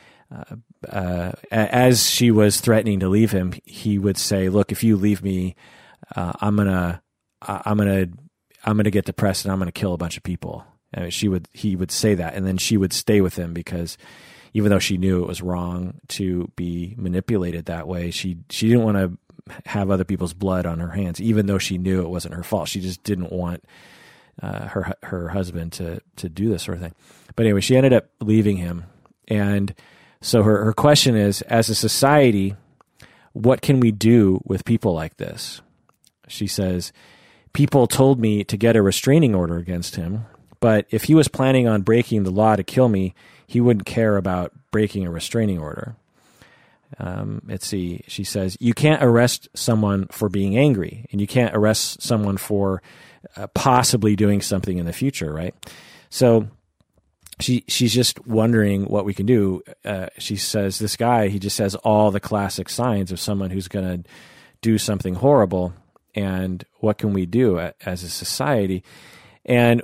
As she was threatening to leave him, he would say, "Look, if you leave me, I'm gonna get depressed and I'm gonna kill a bunch of people." And he would say that, and then she would stay with him, because even though she knew it was wrong to be manipulated that way, she didn't want to have other people's blood on her hands, even though she knew it wasn't her fault. She just didn't want her husband to do this sort of thing. But anyway, she ended up leaving him, And so her question is, as a society, what can we do with people like this? She says, people told me to get a restraining order against him, but if he was planning on breaking the law to kill me, he wouldn't care about breaking a restraining order. Let's see. She says, you can't arrest someone for being angry, and you can't arrest someone for possibly doing something in the future, right? So she's just wondering what we can do. She says, this guy, he just has all the classic signs of someone who's going to do something horrible, and what can we do as a society? And,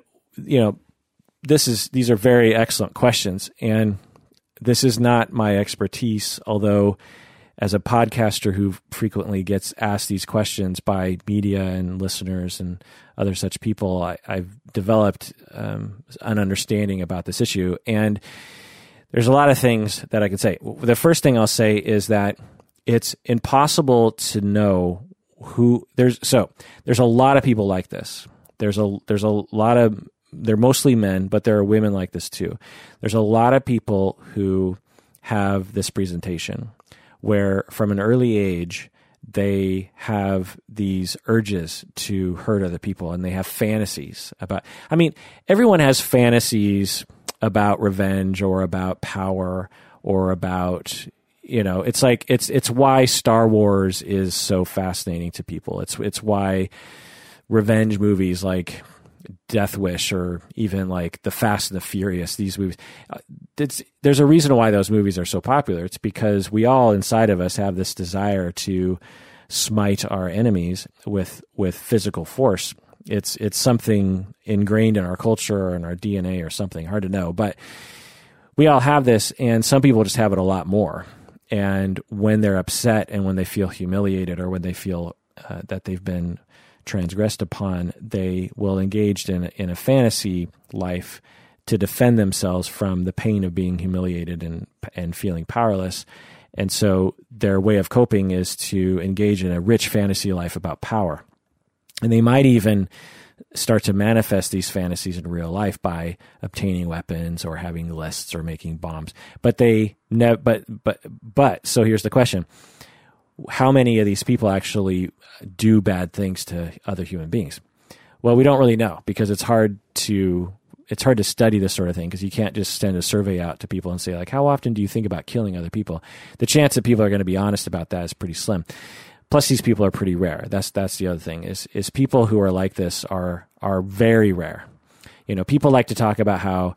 these are very excellent questions, and this is not my expertise, although as a podcaster who frequently gets asked these questions by media and listeners and other such people, I've developed an understanding about this issue. And there's a lot of things that I could say. The first thing I'll say is that it's impossible to know there's a lot of people like this. There's a lot of, they're mostly men, but there are women like this too. There's a lot of people who have this presentation where from an early age, they have these urges to hurt other people, and they have fantasies about, everyone has fantasies about revenge or about power or about, it's why Star Wars is so fascinating to people. It's why revenge movies like Death Wish or even like the Fast and the Furious, these movies, there's a reason why those movies are so popular. It's because we all inside of us have this desire to smite our enemies with physical force. It's something ingrained in our culture or in our DNA or something, hard to know, but we all have this, and some people just have it a lot more. And when they're upset and when they feel humiliated or when they feel that they've been transgressed upon, they will engage in a fantasy life to defend themselves from the pain of being humiliated and feeling powerless. And so their way of coping is to engage in a rich fantasy life about power. And they might even start to manifest these fantasies in real life by obtaining weapons or having lists or making bombs. But so here's the question. How many of these people actually do bad things to other human beings? Well, we don't really know, because it's hard to study this sort of thing, because you can't just send a survey out to people and say, like, how often do you think about killing other people? The chance that people are going to be honest about that is pretty slim. Plus, these people are pretty rare. That's the other thing, is people who are like this are very rare. People like to talk about how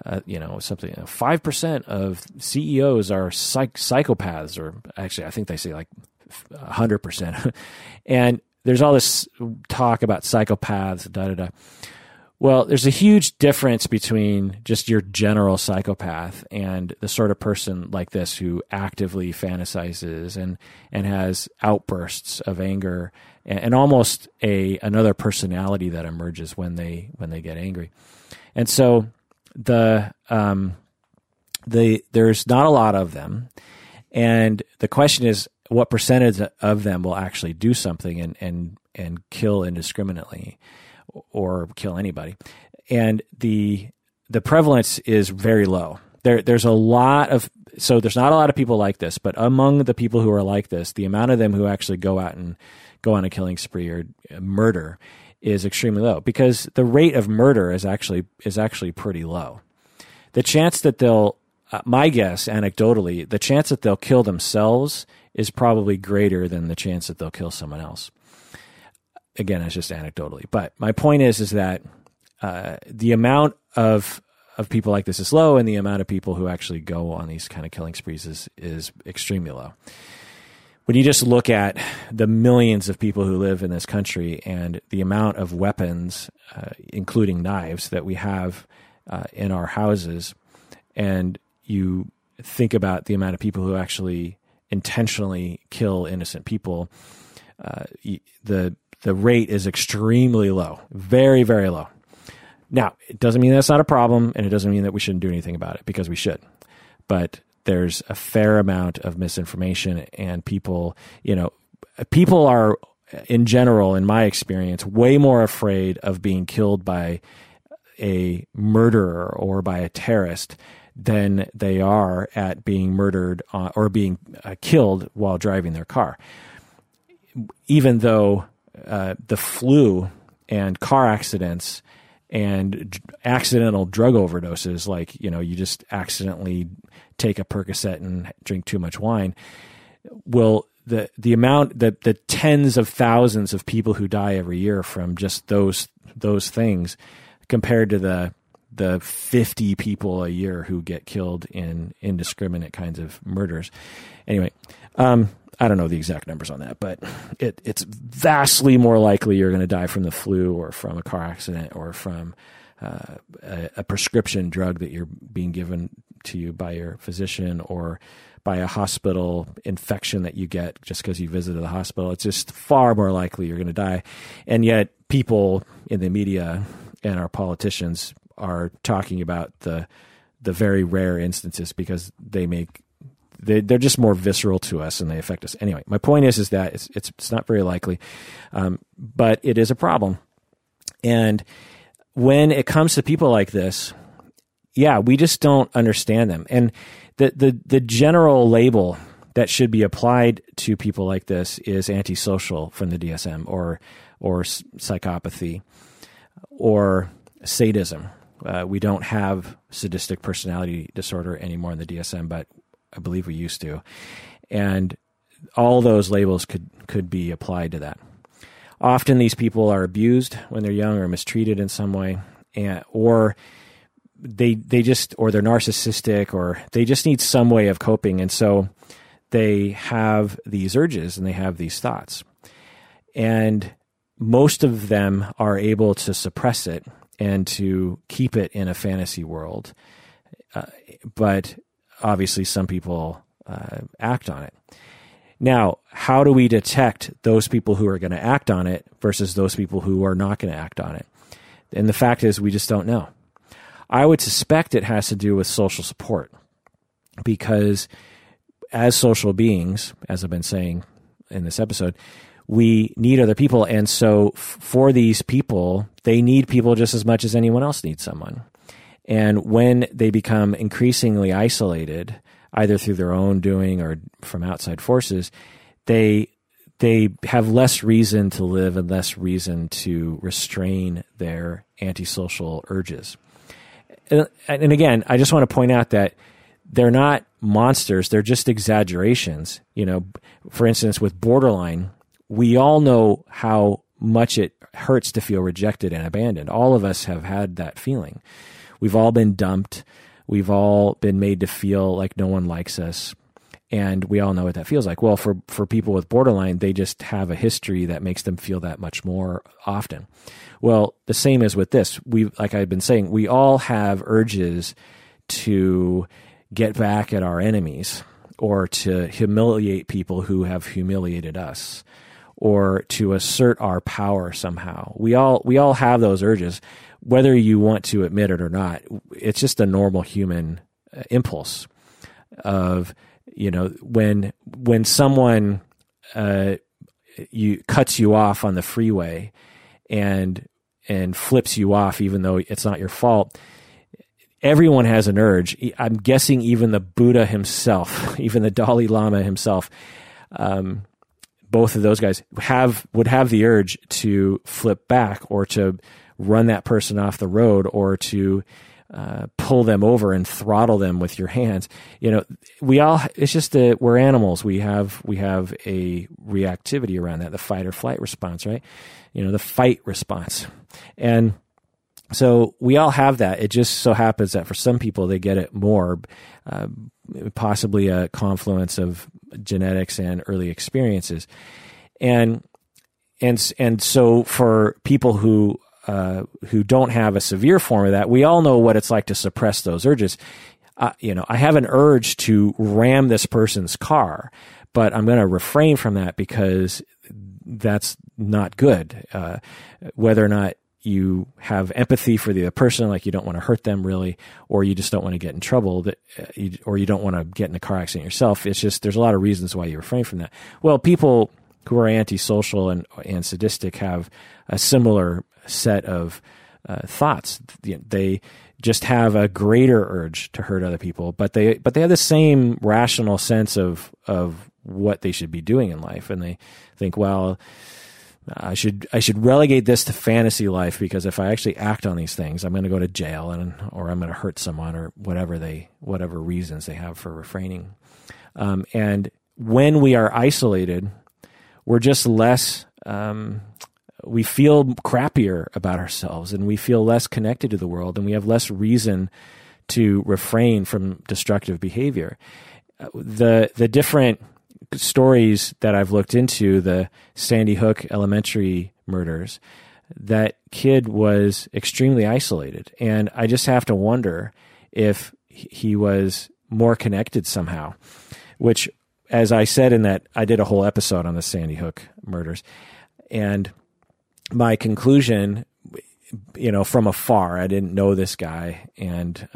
5% of CEOs are psychopaths, or actually, I think they say like 100%. And there's all this talk about psychopaths, Well, there's a huge difference between just your general psychopath and the sort of person like this who actively fantasizes and has outbursts of anger and almost another personality that emerges when they get angry. And so there's not a lot of them, and the question is, what percentage of them will actually do something and kill indiscriminately or kill anybody? And the prevalence is very low. There's not a lot of people like this, but among the people who are like this, the amount of them who actually go out and go on a killing spree or murder is extremely low, because the rate of murder is actually pretty low. The chance that my guess, anecdotally, the chance that they'll kill themselves is probably greater than the chance that they'll kill someone else. Again, it's just anecdotally. But my point is that the amount of people like this is low, and the amount of people who actually go on these kind of killing sprees is extremely low. When you just look at the millions of people who live in this country and the amount of weapons, including knives, that we have in our houses, and you think about the amount of people who actually intentionally kill innocent people, the rate is extremely low, very, very low. Now, it doesn't mean that's not a problem, and it doesn't mean that we shouldn't do anything about it, because we should. But there's a fair amount of misinformation, and people are, in general, in my experience, way more afraid of being killed by a murderer or by a terrorist than they are at being murdered or being killed while driving their car. Even though the flu and car accidents and accidental drug overdoses, like, you just accidentally take a Percocet and drink too much wine, the amount, the tens of thousands of people who die every year from just those things, compared to the 50 people a year who get killed in indiscriminate kinds of murders. Anyway, I don't know the exact numbers on that, but it's vastly more likely you're going to die from the flu or from a car accident or from a prescription drug that you're being given to you by your physician, or by a hospital infection that you get just because you visited the hospital. It's just far more likely you're going to die. And yet people in the media and our politicians are talking about the very rare instances because they're just more visceral to us and they affect us. Anyway, my point is that it's not very likely, but it is a problem. And when it comes to people like this, we just don't understand them. And the general label that should be applied to people like this is antisocial from the DSM, or psychopathy, or sadism. We don't have sadistic personality disorder anymore in the DSM, but I believe we used to. And all those labels could be applied to that. Often these people are abused when they're young or mistreated in some way, or they're narcissistic, or they just need some way of coping. And so they have these urges and they have these thoughts. And most of them are able to suppress it and to keep it in a fantasy world. But obviously some people act on it. Now, how do we detect those people who are going to act on it versus those people who are not going to act on it? And the fact is, we just don't know. I would suspect it has to do with social support, because as social beings, as I've been saying in this episode, we need other people. And so for these people, they need people just as much as anyone else needs someone. And when they become increasingly isolated, either through their own doing or from outside forces, they have less reason to live and less reason to restrain their antisocial urges. And again, I just want to point out that they're not monsters. They're just exaggerations. For instance, with borderline, we all know how much it hurts to feel rejected and abandoned. All of us have had that feeling. We've all been dumped. We've all been made to feel like no one likes us. And we all know what that feels like. Well, for people with borderline, they just have a history that makes them feel that much more often. Well, the same is with this. Like I've been saying, we all have urges to get back at our enemies, or to humiliate people who have humiliated us, or to assert our power somehow. We all have those urges, whether you want to admit it or not. It's just a normal human impulse of, when someone cuts you off on the freeway and flips you off, even though it's not your fault. Everyone has an urge. I'm guessing even the Buddha himself, even the Dalai Lama himself, both of those guys would have the urge to flip back, or to run that person off the road, or to pull them over and throttle them with your hands. It's just that we're animals. We have a reactivity around that, the fight or flight response, right? The fight response. And so we all have that. It just so happens that for some people, they get it more, possibly a confluence of genetics and early experiences. And so for people who don't have a severe form of that, we all know what it's like to suppress those urges. I have an urge to ram this person's car, but I'm going to refrain from that because that's not good. Whether or not you have empathy for the other person, like you don't want to hurt them really, or you just don't want to get in trouble, or you don't want to get in a car accident yourself. It's just, there's a lot of reasons why you refrain from that. Well, people who are antisocial and sadistic have a similar set of thoughts. They just have a greater urge to hurt other people, but they have the same rational sense of what they should be doing in life, and they think, well, I should relegate this to fantasy life, because if I actually act on these things, I'm going to go to jail or I'm going to hurt someone, or whatever reasons they have for refraining. And when we are isolated, we're just less. We feel crappier about ourselves, and we feel less connected to the world, and we have less reason to refrain from destructive behavior. The different stories that I've looked into, the Sandy Hook elementary murders, that kid was extremely isolated. And I just have to wonder if he was more connected somehow, which, as I said in that, I did a whole episode on the Sandy Hook murders. And my conclusion, from afar, I didn't know this guy, and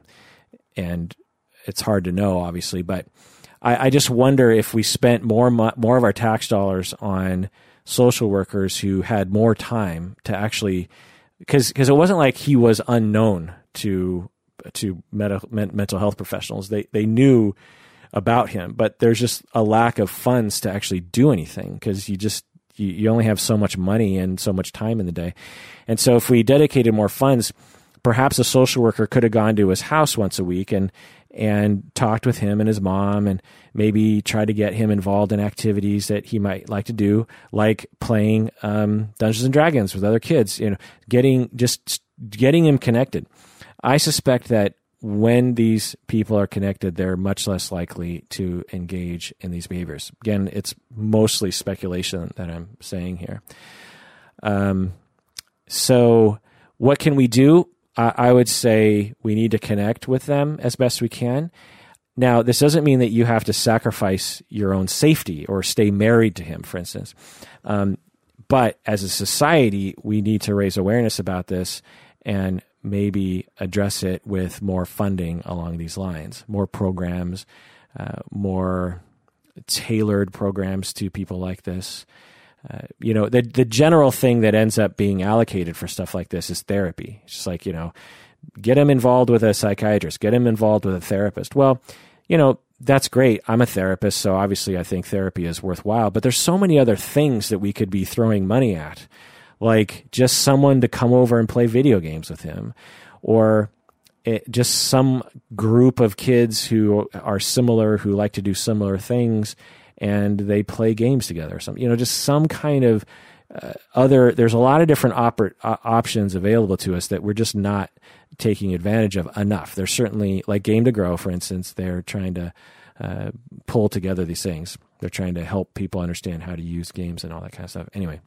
it's hard to know, obviously, but I just wonder if we spent more of our tax dollars on social workers who had more time to actually, because it wasn't like he was unknown to mental health professionals. They knew about him, but there's just a lack of funds to actually do anything, because you only have so much money and so much time in the day. And so if we dedicated more funds, perhaps a social worker could have gone to his house once a week and talked with him and his mom, and maybe tried to get him involved in activities that he might like to do, like playing Dungeons and Dragons with other kids, getting him connected. I suspect that when these people are connected, they're much less likely to engage in these behaviors. Again, it's mostly speculation that I'm saying here. So what can we do? I would say we need to connect with them as best we can. Now, this doesn't mean that you have to sacrifice your own safety or stay married to him, for instance. But as a society, we need to raise awareness about this and maybe address it with more funding along these lines, more programs, more tailored programs to people like this. The general thing that ends up being allocated for stuff like this is therapy. It's just like, get them involved with a psychiatrist, get them involved with a therapist. Well, that's great. I'm a therapist, so obviously I think therapy is worthwhile, but there's so many other things that we could be throwing money at, like just someone to come over and play video games with him, or just some group of kids who are similar, who like to do similar things, and they play games together or something. Just some kind of there's a lot of different options available to us that we're just not taking advantage of enough. There's certainly, like Game to Grow, for instance, they're trying to pull together these things. They're trying to help people understand how to use games and all that kind of stuff. Anyway,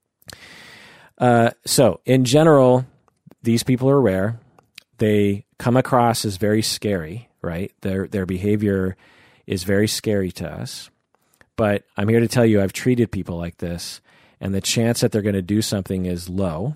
so in general, these people are rare. They come across as very scary, right? Their behavior is very scary to us. But I'm here to tell you, I've treated people like this, and the chance that they're going to do something is low.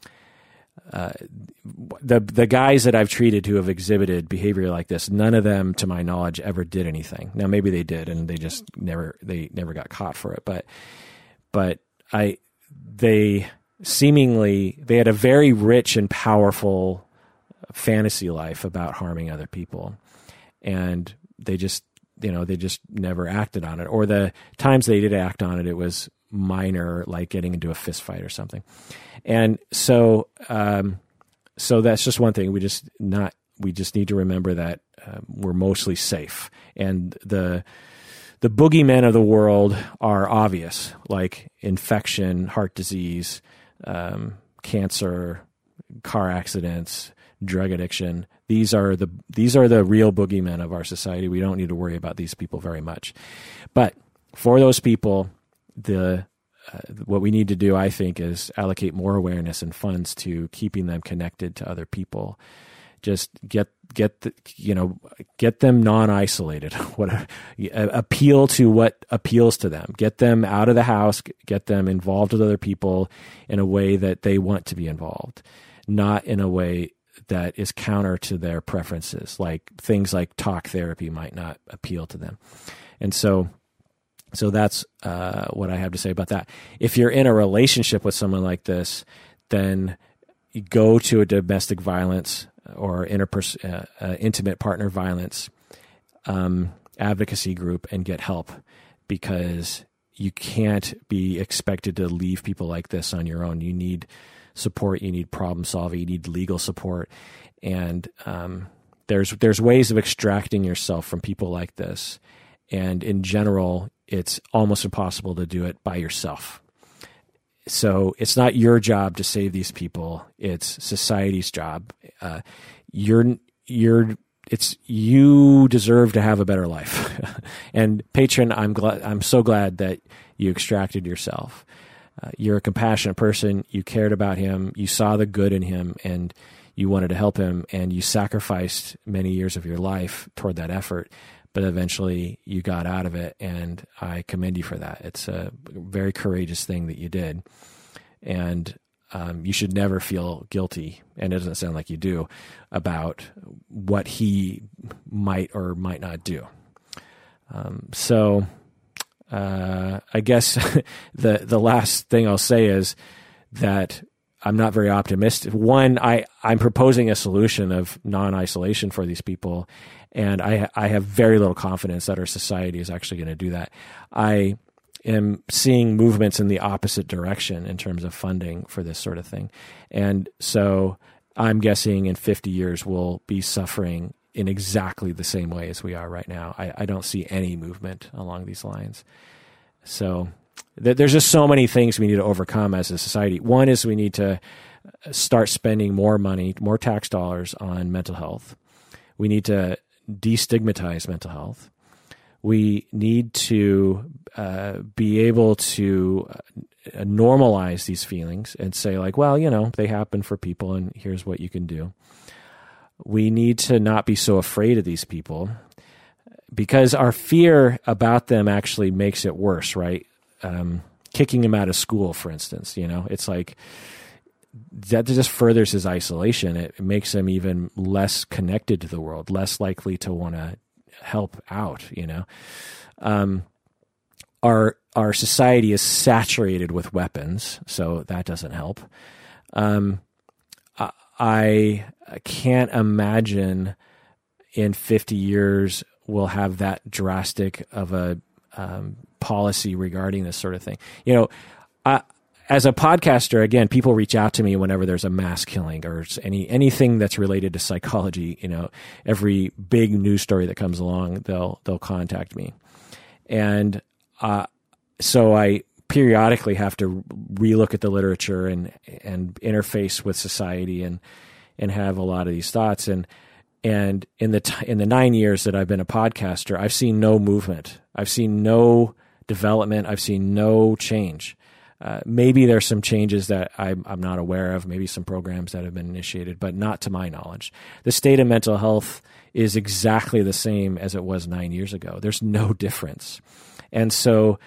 The guys that I've treated who have exhibited behavior like this, none of them, to my knowledge, ever did anything. Now, maybe they did, and they just never got caught for it. But they had a very rich and powerful fantasy life about harming other people, and they just never acted on it. Or the times they did act on it, it was minor, like getting into a fist fight or something. And so that's just one thing. We just need to remember that we're mostly safe. And the boogeymen of the world are obvious, like infection, heart disease, cancer, car accidents, drug addiction. These are the real boogeymen of our society. We don't need to worry about these people very much. But for those people, what we need to do, I think, is allocate more awareness and funds to keeping them connected to other people. Just get them non-isolated. Appeal to what appeals to them. Get them out of the house. Get them involved with other people in a way that they want to be involved, not in a way that is counter to their preferences. Like things like talk therapy might not appeal to them, and so that's what I have to say about that. If you're in a relationship with someone like this, then you go to a domestic violence or intimate partner violence advocacy group and get help, because you can't be expected to leave people like this on your own. You need support. You need problem solving. You need legal support. And there's ways of extracting yourself from people like this. And in general, it's almost impossible to do it by yourself. So it's not your job to save these people. It's society's job. You deserve to have a better life. And Patron, I'm so glad that you extracted yourself. You're a compassionate person. You cared about him. You saw the good in him, and you wanted to help him, and you sacrificed many years of your life toward that effort. But eventually you got out of it, and I commend you for that. It's a very courageous thing that you did. And you should never feel guilty, and it doesn't sound like you do, about what he might or might not do. I guess the last thing I'll say is that I'm not very optimistic. One, I'm proposing a solution of non-isolation for these people, and I have very little confidence that our society is actually going to do that. I am seeing movements in the opposite direction in terms of funding for this sort of thing. And so I'm guessing in 50 years we'll be suffering in exactly the same way as we are right now. I don't see any movement along these lines. So there's just so many things we need to overcome as a society. One is we need to start spending more money, more tax dollars on mental health. We need to destigmatize mental health. We need to be able to normalize these feelings and say, like, well, they happen for people, and here's what you can do. We need to not be so afraid of these people, because our fear about them actually makes it worse, right? Kicking him out of school, for instance, it's like that just furthers his isolation. It makes him even less connected to the world, less likely to want to help out. Our society is saturated with weapons, so that doesn't help. I can't imagine in 50 years we'll have that drastic of a policy regarding this sort of thing. As a podcaster, again, people reach out to me whenever there's a mass killing or anything that's related to psychology. Every big news story that comes along, they'll contact me, and so I periodically have to relook at the literature and interface with society and have a lot of these thoughts. And in the 9 years that I've been a podcaster, I've seen no movement. I've seen no development. I've seen no change. Maybe there's some changes that I'm not aware of, maybe some programs that have been initiated, but not to my knowledge. The state of mental health is exactly the same as it was 9 years ago. There's no difference. And so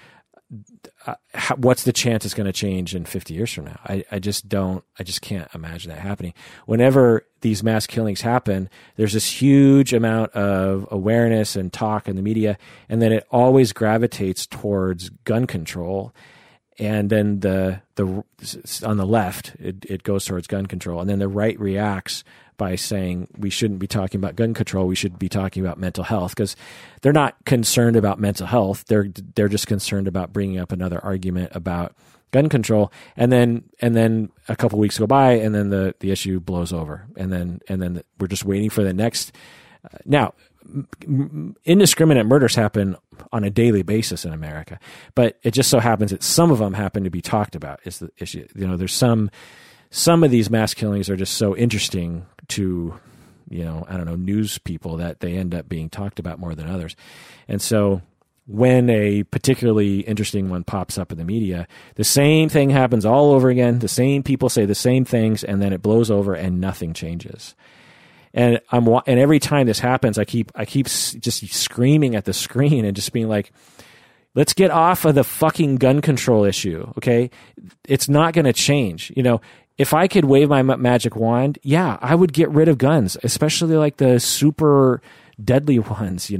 what's the chance it's going to change in 50 years from now? I just can't imagine that happening. Whenever these mass killings happen, there's this huge amount of awareness and talk in the media, and then it always gravitates towards gun control. And then the on the left, it goes towards gun control. And then the right reacts by saying we shouldn't be talking about gun control. We should be talking about mental health, because they're not concerned about mental health. They're just concerned about bringing up another argument about gun control. And then a couple weeks go by, and then the issue blows over. And then we're just waiting for the next. Now, indiscriminate murders happen on a daily basis in America, but it just so happens that some of them happen to be talked about is the issue. There's some of these mass killings are just so interesting to, news people that they end up being talked about more than others. And so when a particularly interesting one pops up in the media, the same thing happens all over again. The same people say the same things, and then it blows over and nothing changes. And every time this happens, I keep just screaming at the screen and just being like, let's get off of the fucking gun control issue. Okay. It's not going to change. If I could wave my magic wand, yeah, I would get rid of guns, especially like the super deadly ones,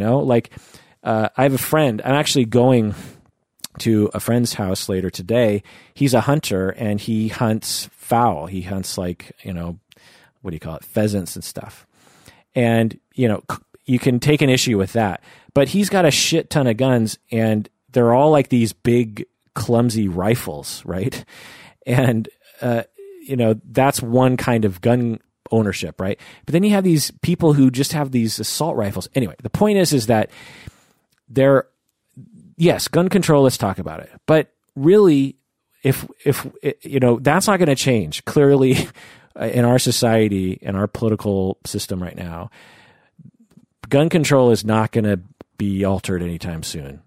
I have a friend. I'm actually going to a friend's house later today. He's a hunter, and he hunts fowl. He hunts like, what do you call it? Pheasants and stuff. And, you can take an issue with that, but he's got a shit ton of guns and they're all like these big, clumsy rifles, right? And, that's one kind of gun ownership, right? But then you have these people who just have these assault rifles. Anyway, the point is that yes, gun control, let's talk about it. But really, if that's not going to change clearly in our society, in our political system right now, gun control is not going to be altered anytime soon.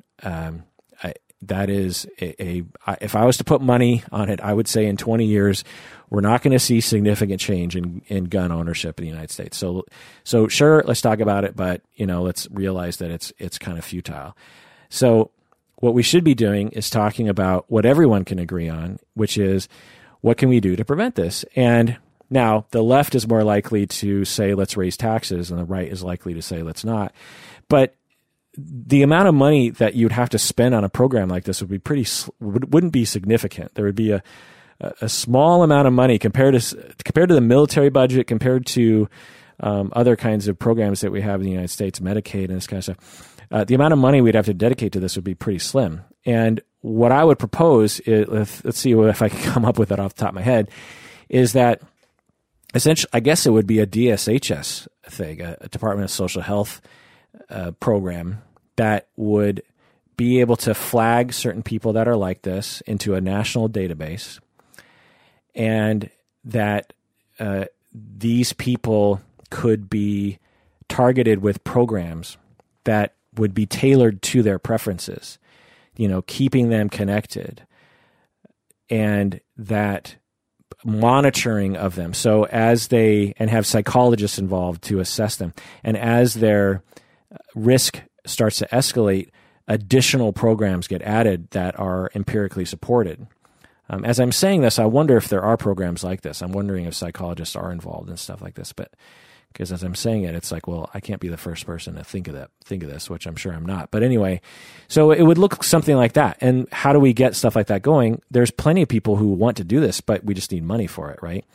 That is if I was to put money on it, I would say in 20 years, we're not going to see significant change in gun ownership in the United States. So sure, let's talk about it, but let's realize that it's kind of futile. So what we should be doing is talking about what everyone can agree on, which is what can we do to prevent this? And now the left is more likely to say, let's raise taxes, and the right is likely to say, let's not. But the amount of money that you'd have to spend on a program like this wouldn't be significant. There would be a small amount of money compared to the military budget, compared to other kinds of programs that we have in the United States, Medicaid and this kind of stuff. The amount of money we'd have to dedicate to this would be pretty slim. And what I would propose is, let's see if I can come up with it off the top of my head, is that essentially, I guess it would be a DSHS thing, a Department of Social Health program that would be able to flag certain people that are like this into a national database, and that these people could be targeted with programs that would be tailored to their preferences, keeping them connected, and that monitoring of them. So and have psychologists involved to assess them. And as their risk starts to escalate, additional programs get added that are empirically supported. As I'm saying this, I wonder if there are programs like this. I'm wondering if psychologists are involved in stuff like this, but because as I'm saying it, it's like, well, I can't be the first person to think of this, which I'm sure I'm not. But anyway, so it would look something like that. And how do we get stuff like that going? There's plenty of people who want to do this, but we just need money for it, right?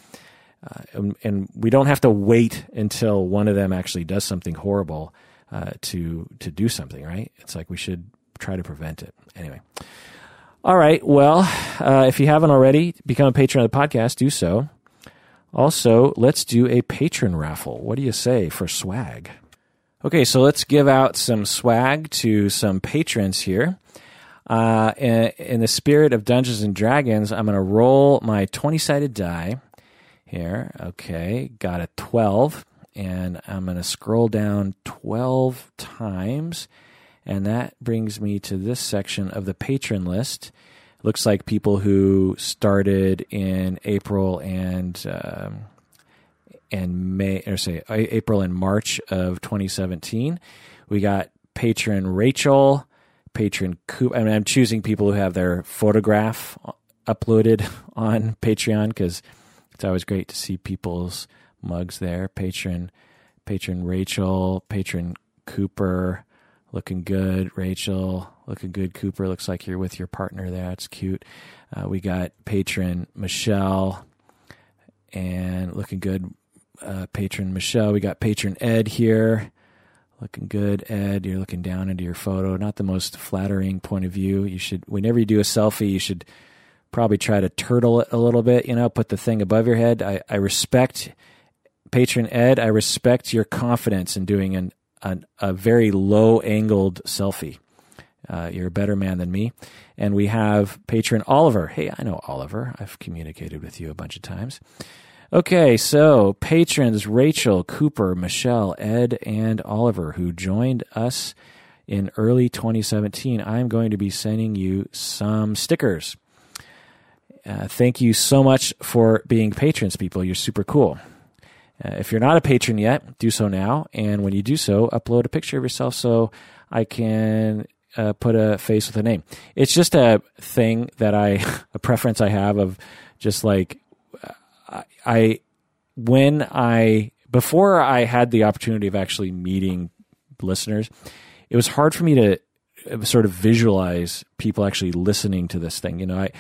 And we don't have to wait until one of them actually does something horrible to do something, right? It's like we should try to prevent it. Anyway. All right. Well, if you haven't already, become a patron of the podcast, do so. Also, let's do a patron raffle. What do you say for swag? Okay, so let's give out some swag to some patrons here. In the spirit of Dungeons & Dragons, I'm going to roll my 20-sided die here. Okay, got a 12, and I'm going to scroll down 12 times, and that brings me to this section of the patron list. Looks like people who started in April and May, or say April and March of 2017. We got patron Rachel, patron Coop. I mean, I'm choosing people who have their photograph uploaded on Patreon because it's always great to see people's mugs there. Patron Rachel, patron Cooper. Looking good, Rachel. Looking good, Cooper. Looks like you're with your partner there. It's cute. We got patron Michelle, and looking good, patron Michelle. We got patron Ed here. Looking good, Ed. You're looking down into your photo. Not the most flattering point of view. You should, whenever you do a selfie, you should probably try to turtle it a little bit. Put the thing above your head. I respect patron Ed. I respect your confidence in doing a very low-angled selfie. You're a better man than me. And we have patron Oliver. Hey, I know Oliver. I've communicated with you a bunch of times. Okay, so patrons Rachel, Cooper, Michelle, Ed, and Oliver, who joined us in early 2017. I'm going to be sending you some stickers. Thank you so much for being patrons, people. You're super cool. If you're not a patron yet, do so now. And when you do so, upload a picture of yourself so I can put a face with a name. It's just a thing that a preference I have of just like, before I had the opportunity of actually meeting listeners, it was hard for me to sort of visualize people actually listening to this thing.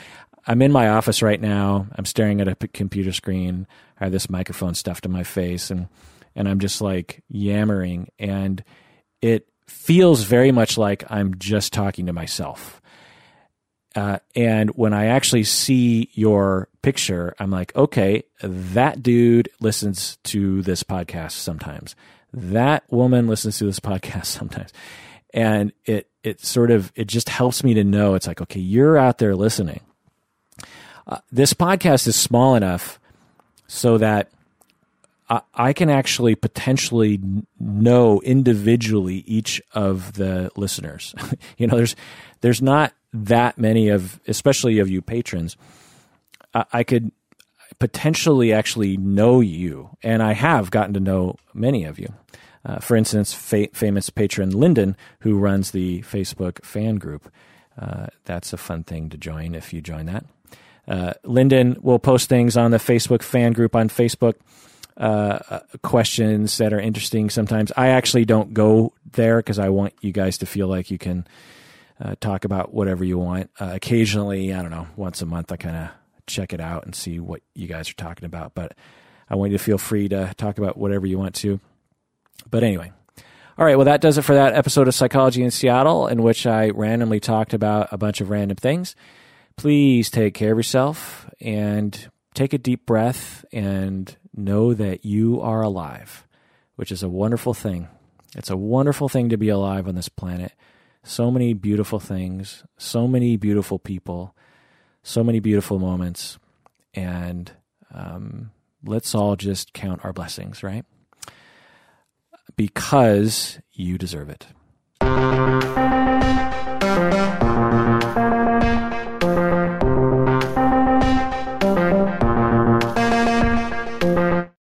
I'm in my office right now. I'm staring at a computer screen. I have this microphone stuffed in my face, and I'm just like yammering, and it feels very much like I'm just talking to myself. And when I actually see your picture, I'm like, okay, that dude listens to this podcast sometimes. That woman listens to this podcast sometimes. And it just helps me to know, it's like, okay, you're out there listening. This podcast is small enough so that I can actually potentially know individually each of the listeners. There's not that many especially of you patrons. I could potentially actually know you, and I have gotten to know many of you. For instance, famous patron Lyndon, who runs the Facebook fan group. That's a fun thing to join if you join that. Lyndon will post things on the Facebook fan group on Facebook, questions that are interesting sometimes. I actually don't go there because I want you guys to feel like you can talk about whatever you want. Occasionally, I don't know, once a month, I kind of check it out and see what you guys are talking about. But I want you to feel free to talk about whatever you want to. But anyway. All right, well, that does it for that episode of Psychology in Seattle, in which I randomly talked about a bunch of random things. Please take care of yourself and take a deep breath and know that you are alive, which is a wonderful thing. It's a wonderful thing to be alive on this planet. So many beautiful things, so many beautiful people, so many beautiful moments. And let's all just count our blessings, right? Because you deserve it.